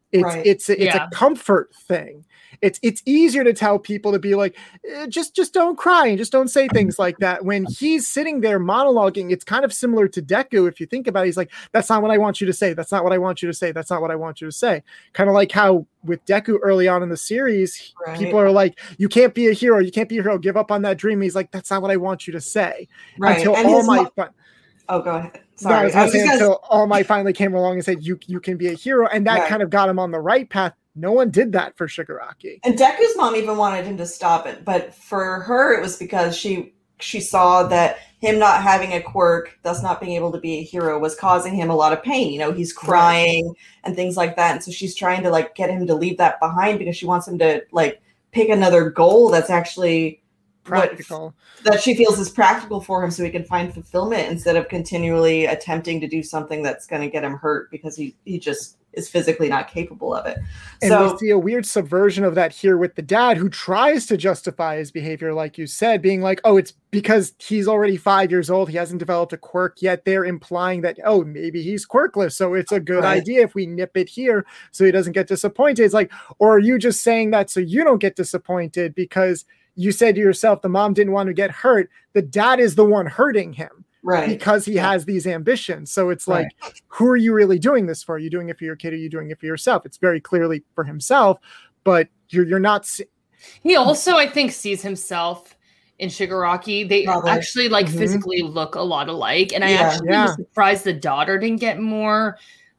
It's
Right.
it's a, it's
Yeah.
a comfort thing. It's it's easier to tell people to be like, eh, just just don't cry and just don't say things like that. When he's sitting there monologuing, it's kind of similar to Deku. If you think about it, he's like, that's not what I want you to say. That's not what I want you to say. That's not what I want you to say. Kind of like how with Deku early on in the series,
Right.
people are like, you can't be a hero. You can't be a hero. Give up on that dream. He's like, that's not what I want you to say.
Right.
Until
And
All
his
Might.
mo-
fin-
Oh, go ahead.
No, I
Sorry.
was
I
gonna
was
say
just gonna,
until All Might finally came along and said, you you can be a hero. And that
Right.
kind of got him on the right path. No one did that for Shigaraki.
and Deku's mom even wanted him to stop it, but for her it was because she she saw that him not having a quirk, thus not being able to be a hero, was causing him a lot of pain. You know, he's crying and things like that, and so she's trying to like get him to leave that behind because she wants him to like pick another goal that's actually what-
Practical.
that she feels is practical for him, so he can find fulfillment instead of continually attempting to do something that's going to get him hurt because he he just is physically not capable of it.
And
So
we see a weird subversion of that here with the dad who tries to justify his behavior, like you said, being like, oh, it's because he's already five years old. He hasn't developed a quirk yet. They're implying that, oh, maybe he's quirkless. So it's a good
Right.
idea if we nip it here so he doesn't get disappointed. It's like, or are you just saying that so you don't get disappointed because you said to yourself, the mom didn't want to get hurt. The dad is the one hurting him.
right.
Because he
Yeah.
has these ambitions. So it's like, who are you really doing this for? Are you doing it for your kid? Or are you doing it for yourself? It's very clearly for himself, but you're you're not. se-
He also, I think, sees himself in Shigaraki. They
Probably.
actually like
Mhm.
physically look a lot alike. And I
Yeah.
actually
Yeah.
was surprised the daughter didn't get more,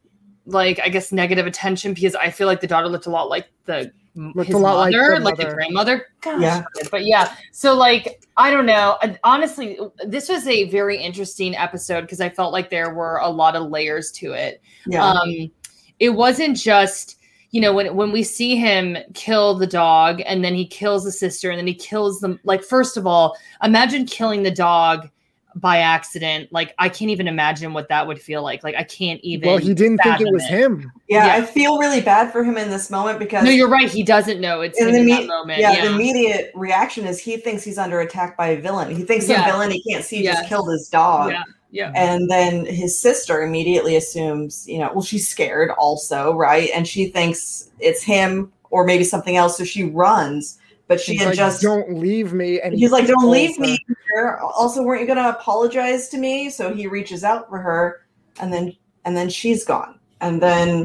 like, I guess, negative attention because I feel like the daughter looked a lot like the
Looked
his
a lot like
mother,
the
like the
mother.
grandmother. Gosh,
Yeah.
but yeah. So like, I don't know. And honestly, this was a very interesting episode because I felt like there were a lot of layers to it.
Yeah.
Um, it wasn't just, you know, when when we see him kill the dog and then he kills the sister and then he kills them. Like, first of all, imagine killing the dog by accident. Like, I can't even imagine what that would feel like. Like, I can't even.
Well, he didn't think it
fathom
was him.
yeah,
yeah.
I feel really bad for him in this moment because
No, you're right. He doesn't know it's
in
him
the
in
me-
that moment.
yeah,
Yeah,
the immediate reaction is he thinks he's under attack by a villain. He thinks
Yeah.
the villain he can't see
Yeah.
just killed his dog.
yeah, yeah.
And then his sister immediately assumes, you know, well, she's scared also, right? And she thinks it's him or maybe something else. So she runs, but she
He's
had
like,
just,
don't leave me. And
he's like, don't
pulls
leave
her.
me here. Also, weren't you going to apologize to me? So he reaches out for her and then, and then she's gone. And then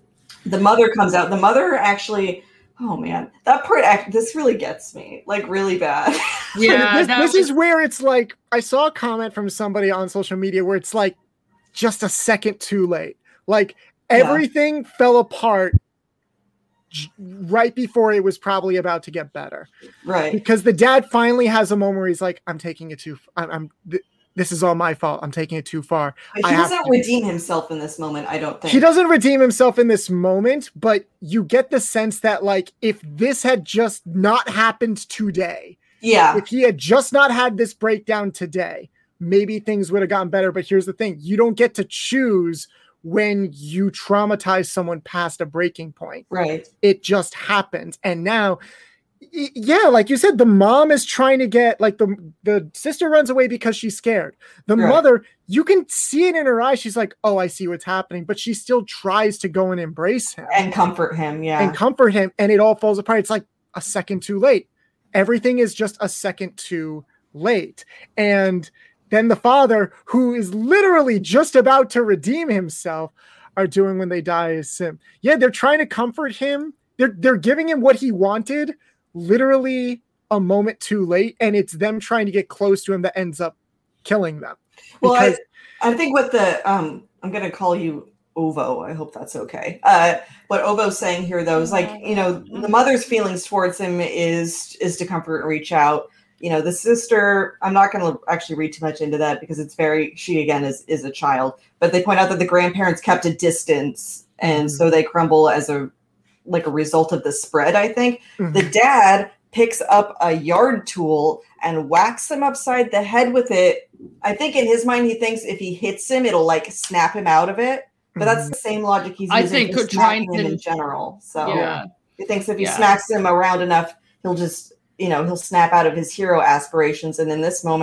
the mother comes out. The mother actually, oh man, that part, act, this really gets me like really bad.
Yeah,
this,
that
this
was-
is where it's like, I saw a comment from somebody on social media where it's like just a second too late. Like
Yeah.
everything fell apart j- right before it was probably about to get better.
Right.
Because the dad finally has a moment where he's like, I'm taking it too, f- I'm, I'm th- this is all my fault. I'm taking it too far.
But
I
he
have
doesn't
to-
redeem himself in this moment, I don't think.
He doesn't redeem himself in this moment, but you get the sense that like, if this had just not happened today,
Yeah.
if he had just not had this breakdown today, maybe things would have gotten better. But here's the thing. You don't get to choose when you traumatize someone past a breaking point.
Right.
It just happens. And now, y- yeah, like you said, the mom is trying to get, like the, the sister runs away because she's scared. The
Right.
mother, you can see it in her eyes. She's like, oh, I see what's happening. But she still tries to go and embrace him
And comfort him. Yeah.
and comfort him. And it all falls apart. It's like a second too late. Everything is just a second too late. And then the father, who is literally just about to redeem himself, are doing when they die is sim. Yeah, they're trying to comfort him. They're they're giving him what he wanted, literally a moment too late, and it's them trying to get close to him that ends up killing them.
Well, I,
Because-
I think what the um I'm gonna call you Ovo. I hope that's okay. Uh, what Ovo's saying here, though, is like, you know, the mother's feelings towards him is is to comfort and reach out. You know, the sister, I'm not going to actually read too much into that because it's very, she again is is a child, but they point out that the grandparents kept a distance and so they crumble as a like a result of the spread, I think.
Mhm.
The dad picks up a yard tool and whacks him upside the head with it. I think in his mind, he thinks if he hits him, it'll like snap him out of it. But that's the same logic he's
I
using
think
for
trying
smacking him
to-
in general. So
Yeah.
he thinks if he
Yeah.
smacks him around enough, he'll just, you know, he'll snap out of his hero aspirations. And in this moment,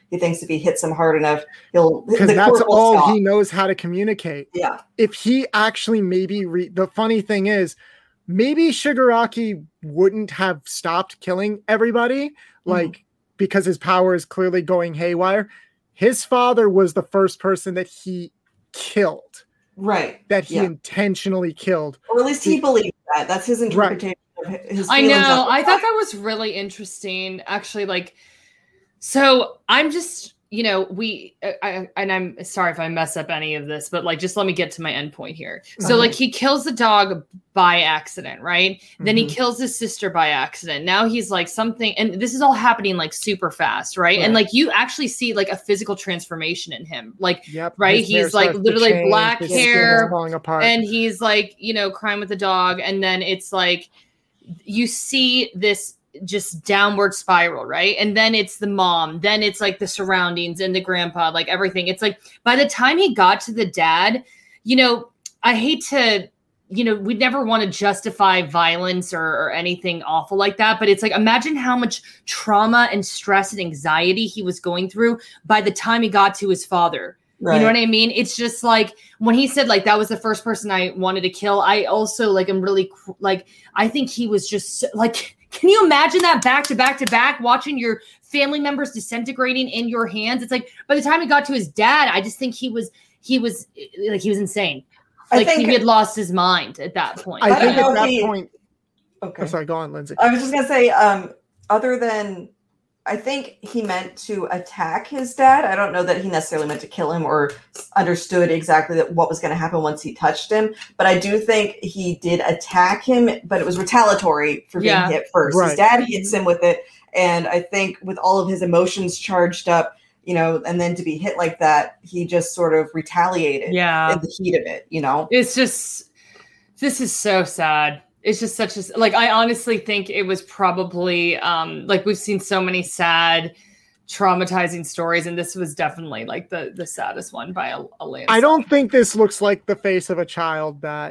He thinks if he hits him hard enough, he'll
because
the
that's
quirk will
all
stop.
he knows how to communicate.
Yeah.
If he actually maybe re- the funny thing is, maybe Shigaraki wouldn't have stopped killing everybody, like mm-hmm. because his power is clearly going haywire. His father was the first person that he killed.
Right.
That he
yeah.
intentionally killed.
Or at least he, he believes that. That's his interpretation
right.
of his
I know. I thought that was really interesting. Actually, like, so I'm just, you know, we, I, and I'm sorry if I mess up any of this, but like, just let me get to my end point here. So uh-huh. like he kills the dog by accident, right? Mm-hmm. Then he kills his sister by accident. Now he's like something, and this is all happening like super fast, right? right. And like, you actually see like a physical transformation in him. Like,
yep.
right.
His
he's like literally
change,
black hair
falling apart.
And he's like, you know, crying with the dog. And then it's like, you see this just downward spiral, right? And then it's the mom, then it's like the surroundings and the grandpa, like everything. It's like by the time he got to the dad, you know, I hate to, you know, we never want to justify violence or, or anything awful like that, but it's like, imagine how much trauma and stress and anxiety he was going through by the time he got to his father. Right. You know what I mean? It's just like when he said like that was the first person I wanted to kill. I also like am really like I think he was just like, can you imagine that back to back to back, watching your family members disintegrating in your hands? It's like by the time he got to his dad, I just think he was he was like he was insane. Like I think he had lost his mind at that point.
I,
I
think at that
he,
point.
Okay,
I'm sorry. Go on, Lindsay.
I was just gonna say, um, other than. I think he meant to attack his dad. I don't know that he necessarily meant to kill him or understood exactly that what was going to happen once he touched him. But I do think he did attack him, but it was retaliatory for being
yeah.
hit first.
Right.
His dad hits him with it. And I think with all of his emotions charged up, you know, and then to be hit like that, he just sort of retaliated
yeah.
in the heat of it, you know?
It's just, this is so sad. It's just such a, like, I honestly think it was probably, um, like we've seen so many sad, traumatizing stories. And this was definitely like the, the saddest one by a, a landslide.
I don't think this looks like the face of a child that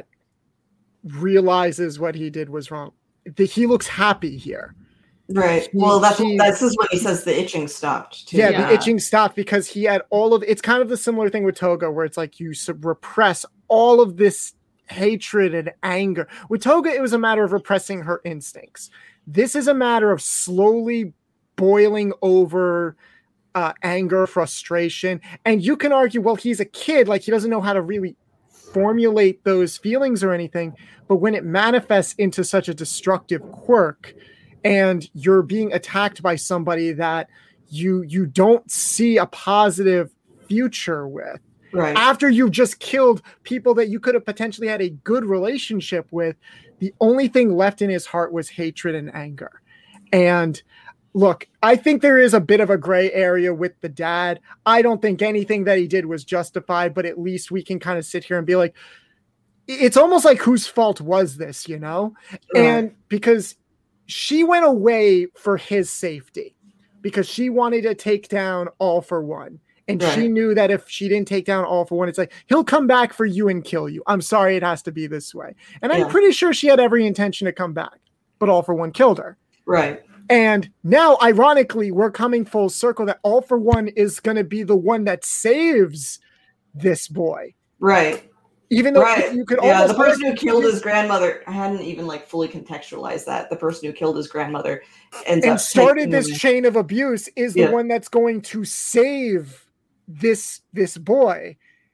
realizes what he did was wrong. He looks happy here.
Right.
He,
well, that's,
he,
this is when he says the itching stopped too.
Yeah,
Yeah.
the itching stopped because he had all of, it's kind of the similar thing with Toga where it's like you repress all of this hatred and anger. With Toga, it was a matter of repressing her instincts. This is a matter of slowly boiling over uh, anger, frustration. And you can argue, well, he's a kid, like he doesn't know how to really formulate those feelings or anything. But when it manifests into such a destructive quirk and you're being attacked by somebody that you you don't see a positive future with,
right.
after you've just killed people that you could have potentially had a good relationship with, the only thing left in his heart was hatred and anger. And look, I think there is a bit of a gray area with the dad. I don't think anything that he did was justified, but at least we can kind of sit here and be like, it's almost like whose fault was this, you know? Right. And because she went away for his safety, because she wanted to take down All for One. And right. she knew that if she didn't take down All for One, it's like, he'll come back for you and kill you. I'm sorry, it has to be this way. And yeah. I'm pretty sure she had every intention to come back, but All for One killed her.
Right.
And now, ironically, we're coming full circle that All for One is going to be the one that saves this boy.
Right.
Even though
right.
you could
yeah,
almost
the person who killed his grandmother, I hadn't even like fully contextualized that. The person who killed his grandmother ends
and
up
started this him. chain of abuse is the
yeah.
one that's going to save this this boy.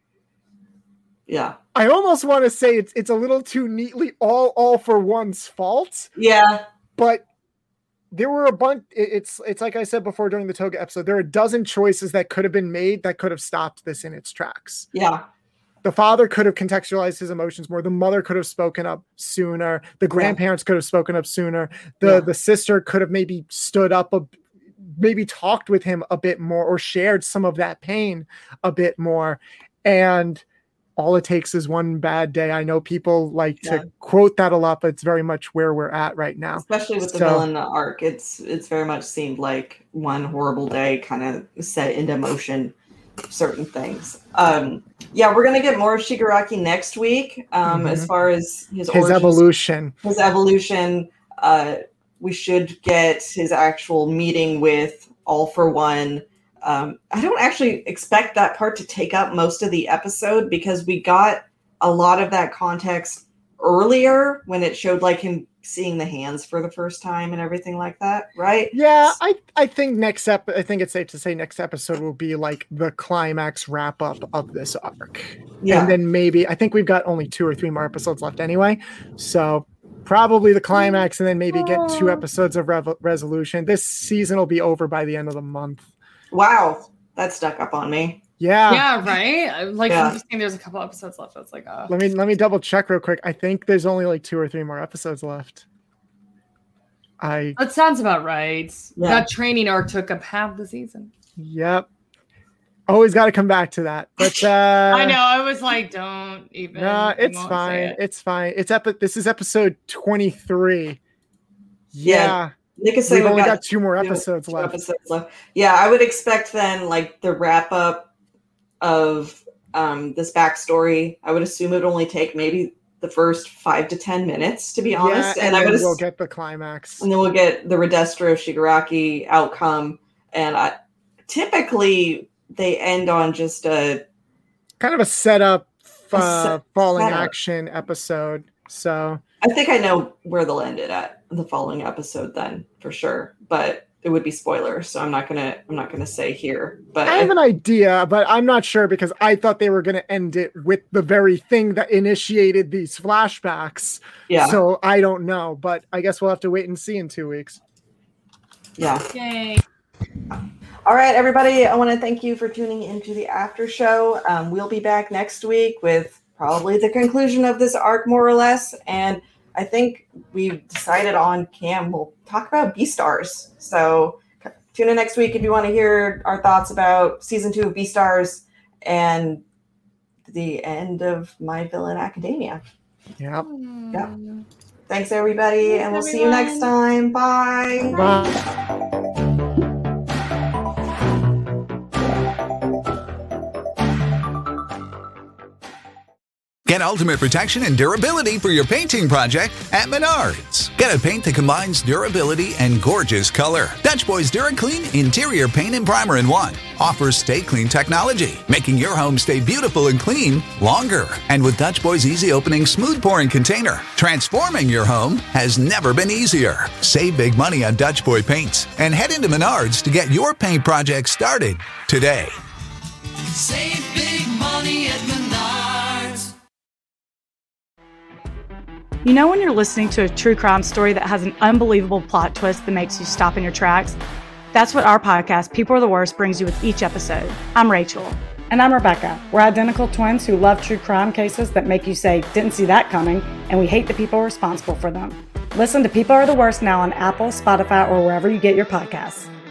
Yeah.
I almost want to say it's it's a little too neatly all all for One's fault.
Yeah.
But there were a bunch it's it's like I said before during the Toga episode, there are a dozen choices that could have been made that could have stopped this in its tracks.
Yeah.
The father could have contextualized his emotions more. The mother could have spoken up sooner. The grandparents yeah. could have spoken up sooner. The yeah. the sister could have maybe stood up, a, maybe talked with him a bit more or shared some of that pain a bit more. And all it takes is one bad day. I know people like yeah. to quote that a lot, but it's very much where we're at right now.
Especially with
so,
the villain arc. It's, it's very much seemed like one horrible day kind of set into motion certain things. Um, yeah, we're gonna get more of Shigaraki next week. Um, mm-hmm. As far as his
his
origins,
evolution,
his evolution. Uh, we should get his actual meeting with All for One. Um, I don't actually expect that part to take up most of the episode because we got a lot of that context earlier when it showed like him seeing the hands for the first time and everything like that, right?
Yeah, I, I think next ep- I think it's safe to say next episode will be like the climax wrap up of this arc.
Yeah.
And then maybe I think we've got only two or three more episodes left anyway. So probably the climax and then maybe get two episodes of rev- resolution. This season will be over by the end of the month.
Wow, that stuck up on me.
Yeah.
Yeah, right? Like,
Yeah.
I'm just saying there's a couple episodes left. It's like, uh,
Let me let me double check real quick. I think there's only like two or three more episodes left. I
that sounds about right.
Yeah.
That training arc took up half the season.
Yep. Always got to come back to that. But uh
I know. I was like, don't even.
Nah,
I
it's
won't say
fine.
it.
It's fine. It's epi- this is episode twenty-three.
Yeah.
Yeah.
Like I said,
We've
we've
only
got
got two more
two-
episodes
two
left.
episodes left. Yeah, I would expect then like the wrap up of um, this backstory. I would assume it would only take maybe the first five to ten minutes, to be honest.
Yeah, and,
I
then
would
we'll
ass-
get the climax.
and then we'll get the Redestro Shigaraki outcome. And I, typically they end on just a
Kind of a setup,
A
uh,
set-
falling
setup.
action episode. So
I think I know where they'll end it at the following episode then for sure, but it would be spoilers, so I'm not gonna I'm not gonna say here. But
I have an idea, but I'm not sure because I thought they were going to end it with the very thing that initiated these flashbacks.
yeah,
So I don't know, but I guess we'll have to wait and see in two weeks.
yeah.
Yay.
All right, everybody. I want to thank you for tuning into the after show. Um, we'll be back next week with probably the conclusion of this arc, more or less. And I think we've decided on Cam. We'll talk about Beastars. So tune in next week if you want to hear our thoughts about season two of Beastars and the end of My Villain Academia.
Yep.
Yeah. Thanks, everybody, and we'll see you next time. Bye.
Bye.
Get ultimate protection and durability for your painting project at Menards. Get a paint that combines durability and gorgeous color. Dutch Boy's DuraClean Interior Paint and Primer in One offers Stay Clean technology, making your home stay beautiful and clean longer. And with Dutch Boy's easy opening, smooth pouring container, transforming your home has never been easier. Save big money on Dutch Boy paints and head into Menards to get your paint project started today.
Save big money at Menards.
You know when you're listening to a true crime story that has an unbelievable plot twist that makes you stop in your tracks? That's what our podcast, People Are the Worst, brings you with each episode. I'm Rachel.
And I'm Rebecca. We're identical twins who love true crime cases that make you say, didn't see that coming, and we hate the people responsible for them. Listen to People Are the Worst now on Apple, Spotify, or wherever you get your podcasts.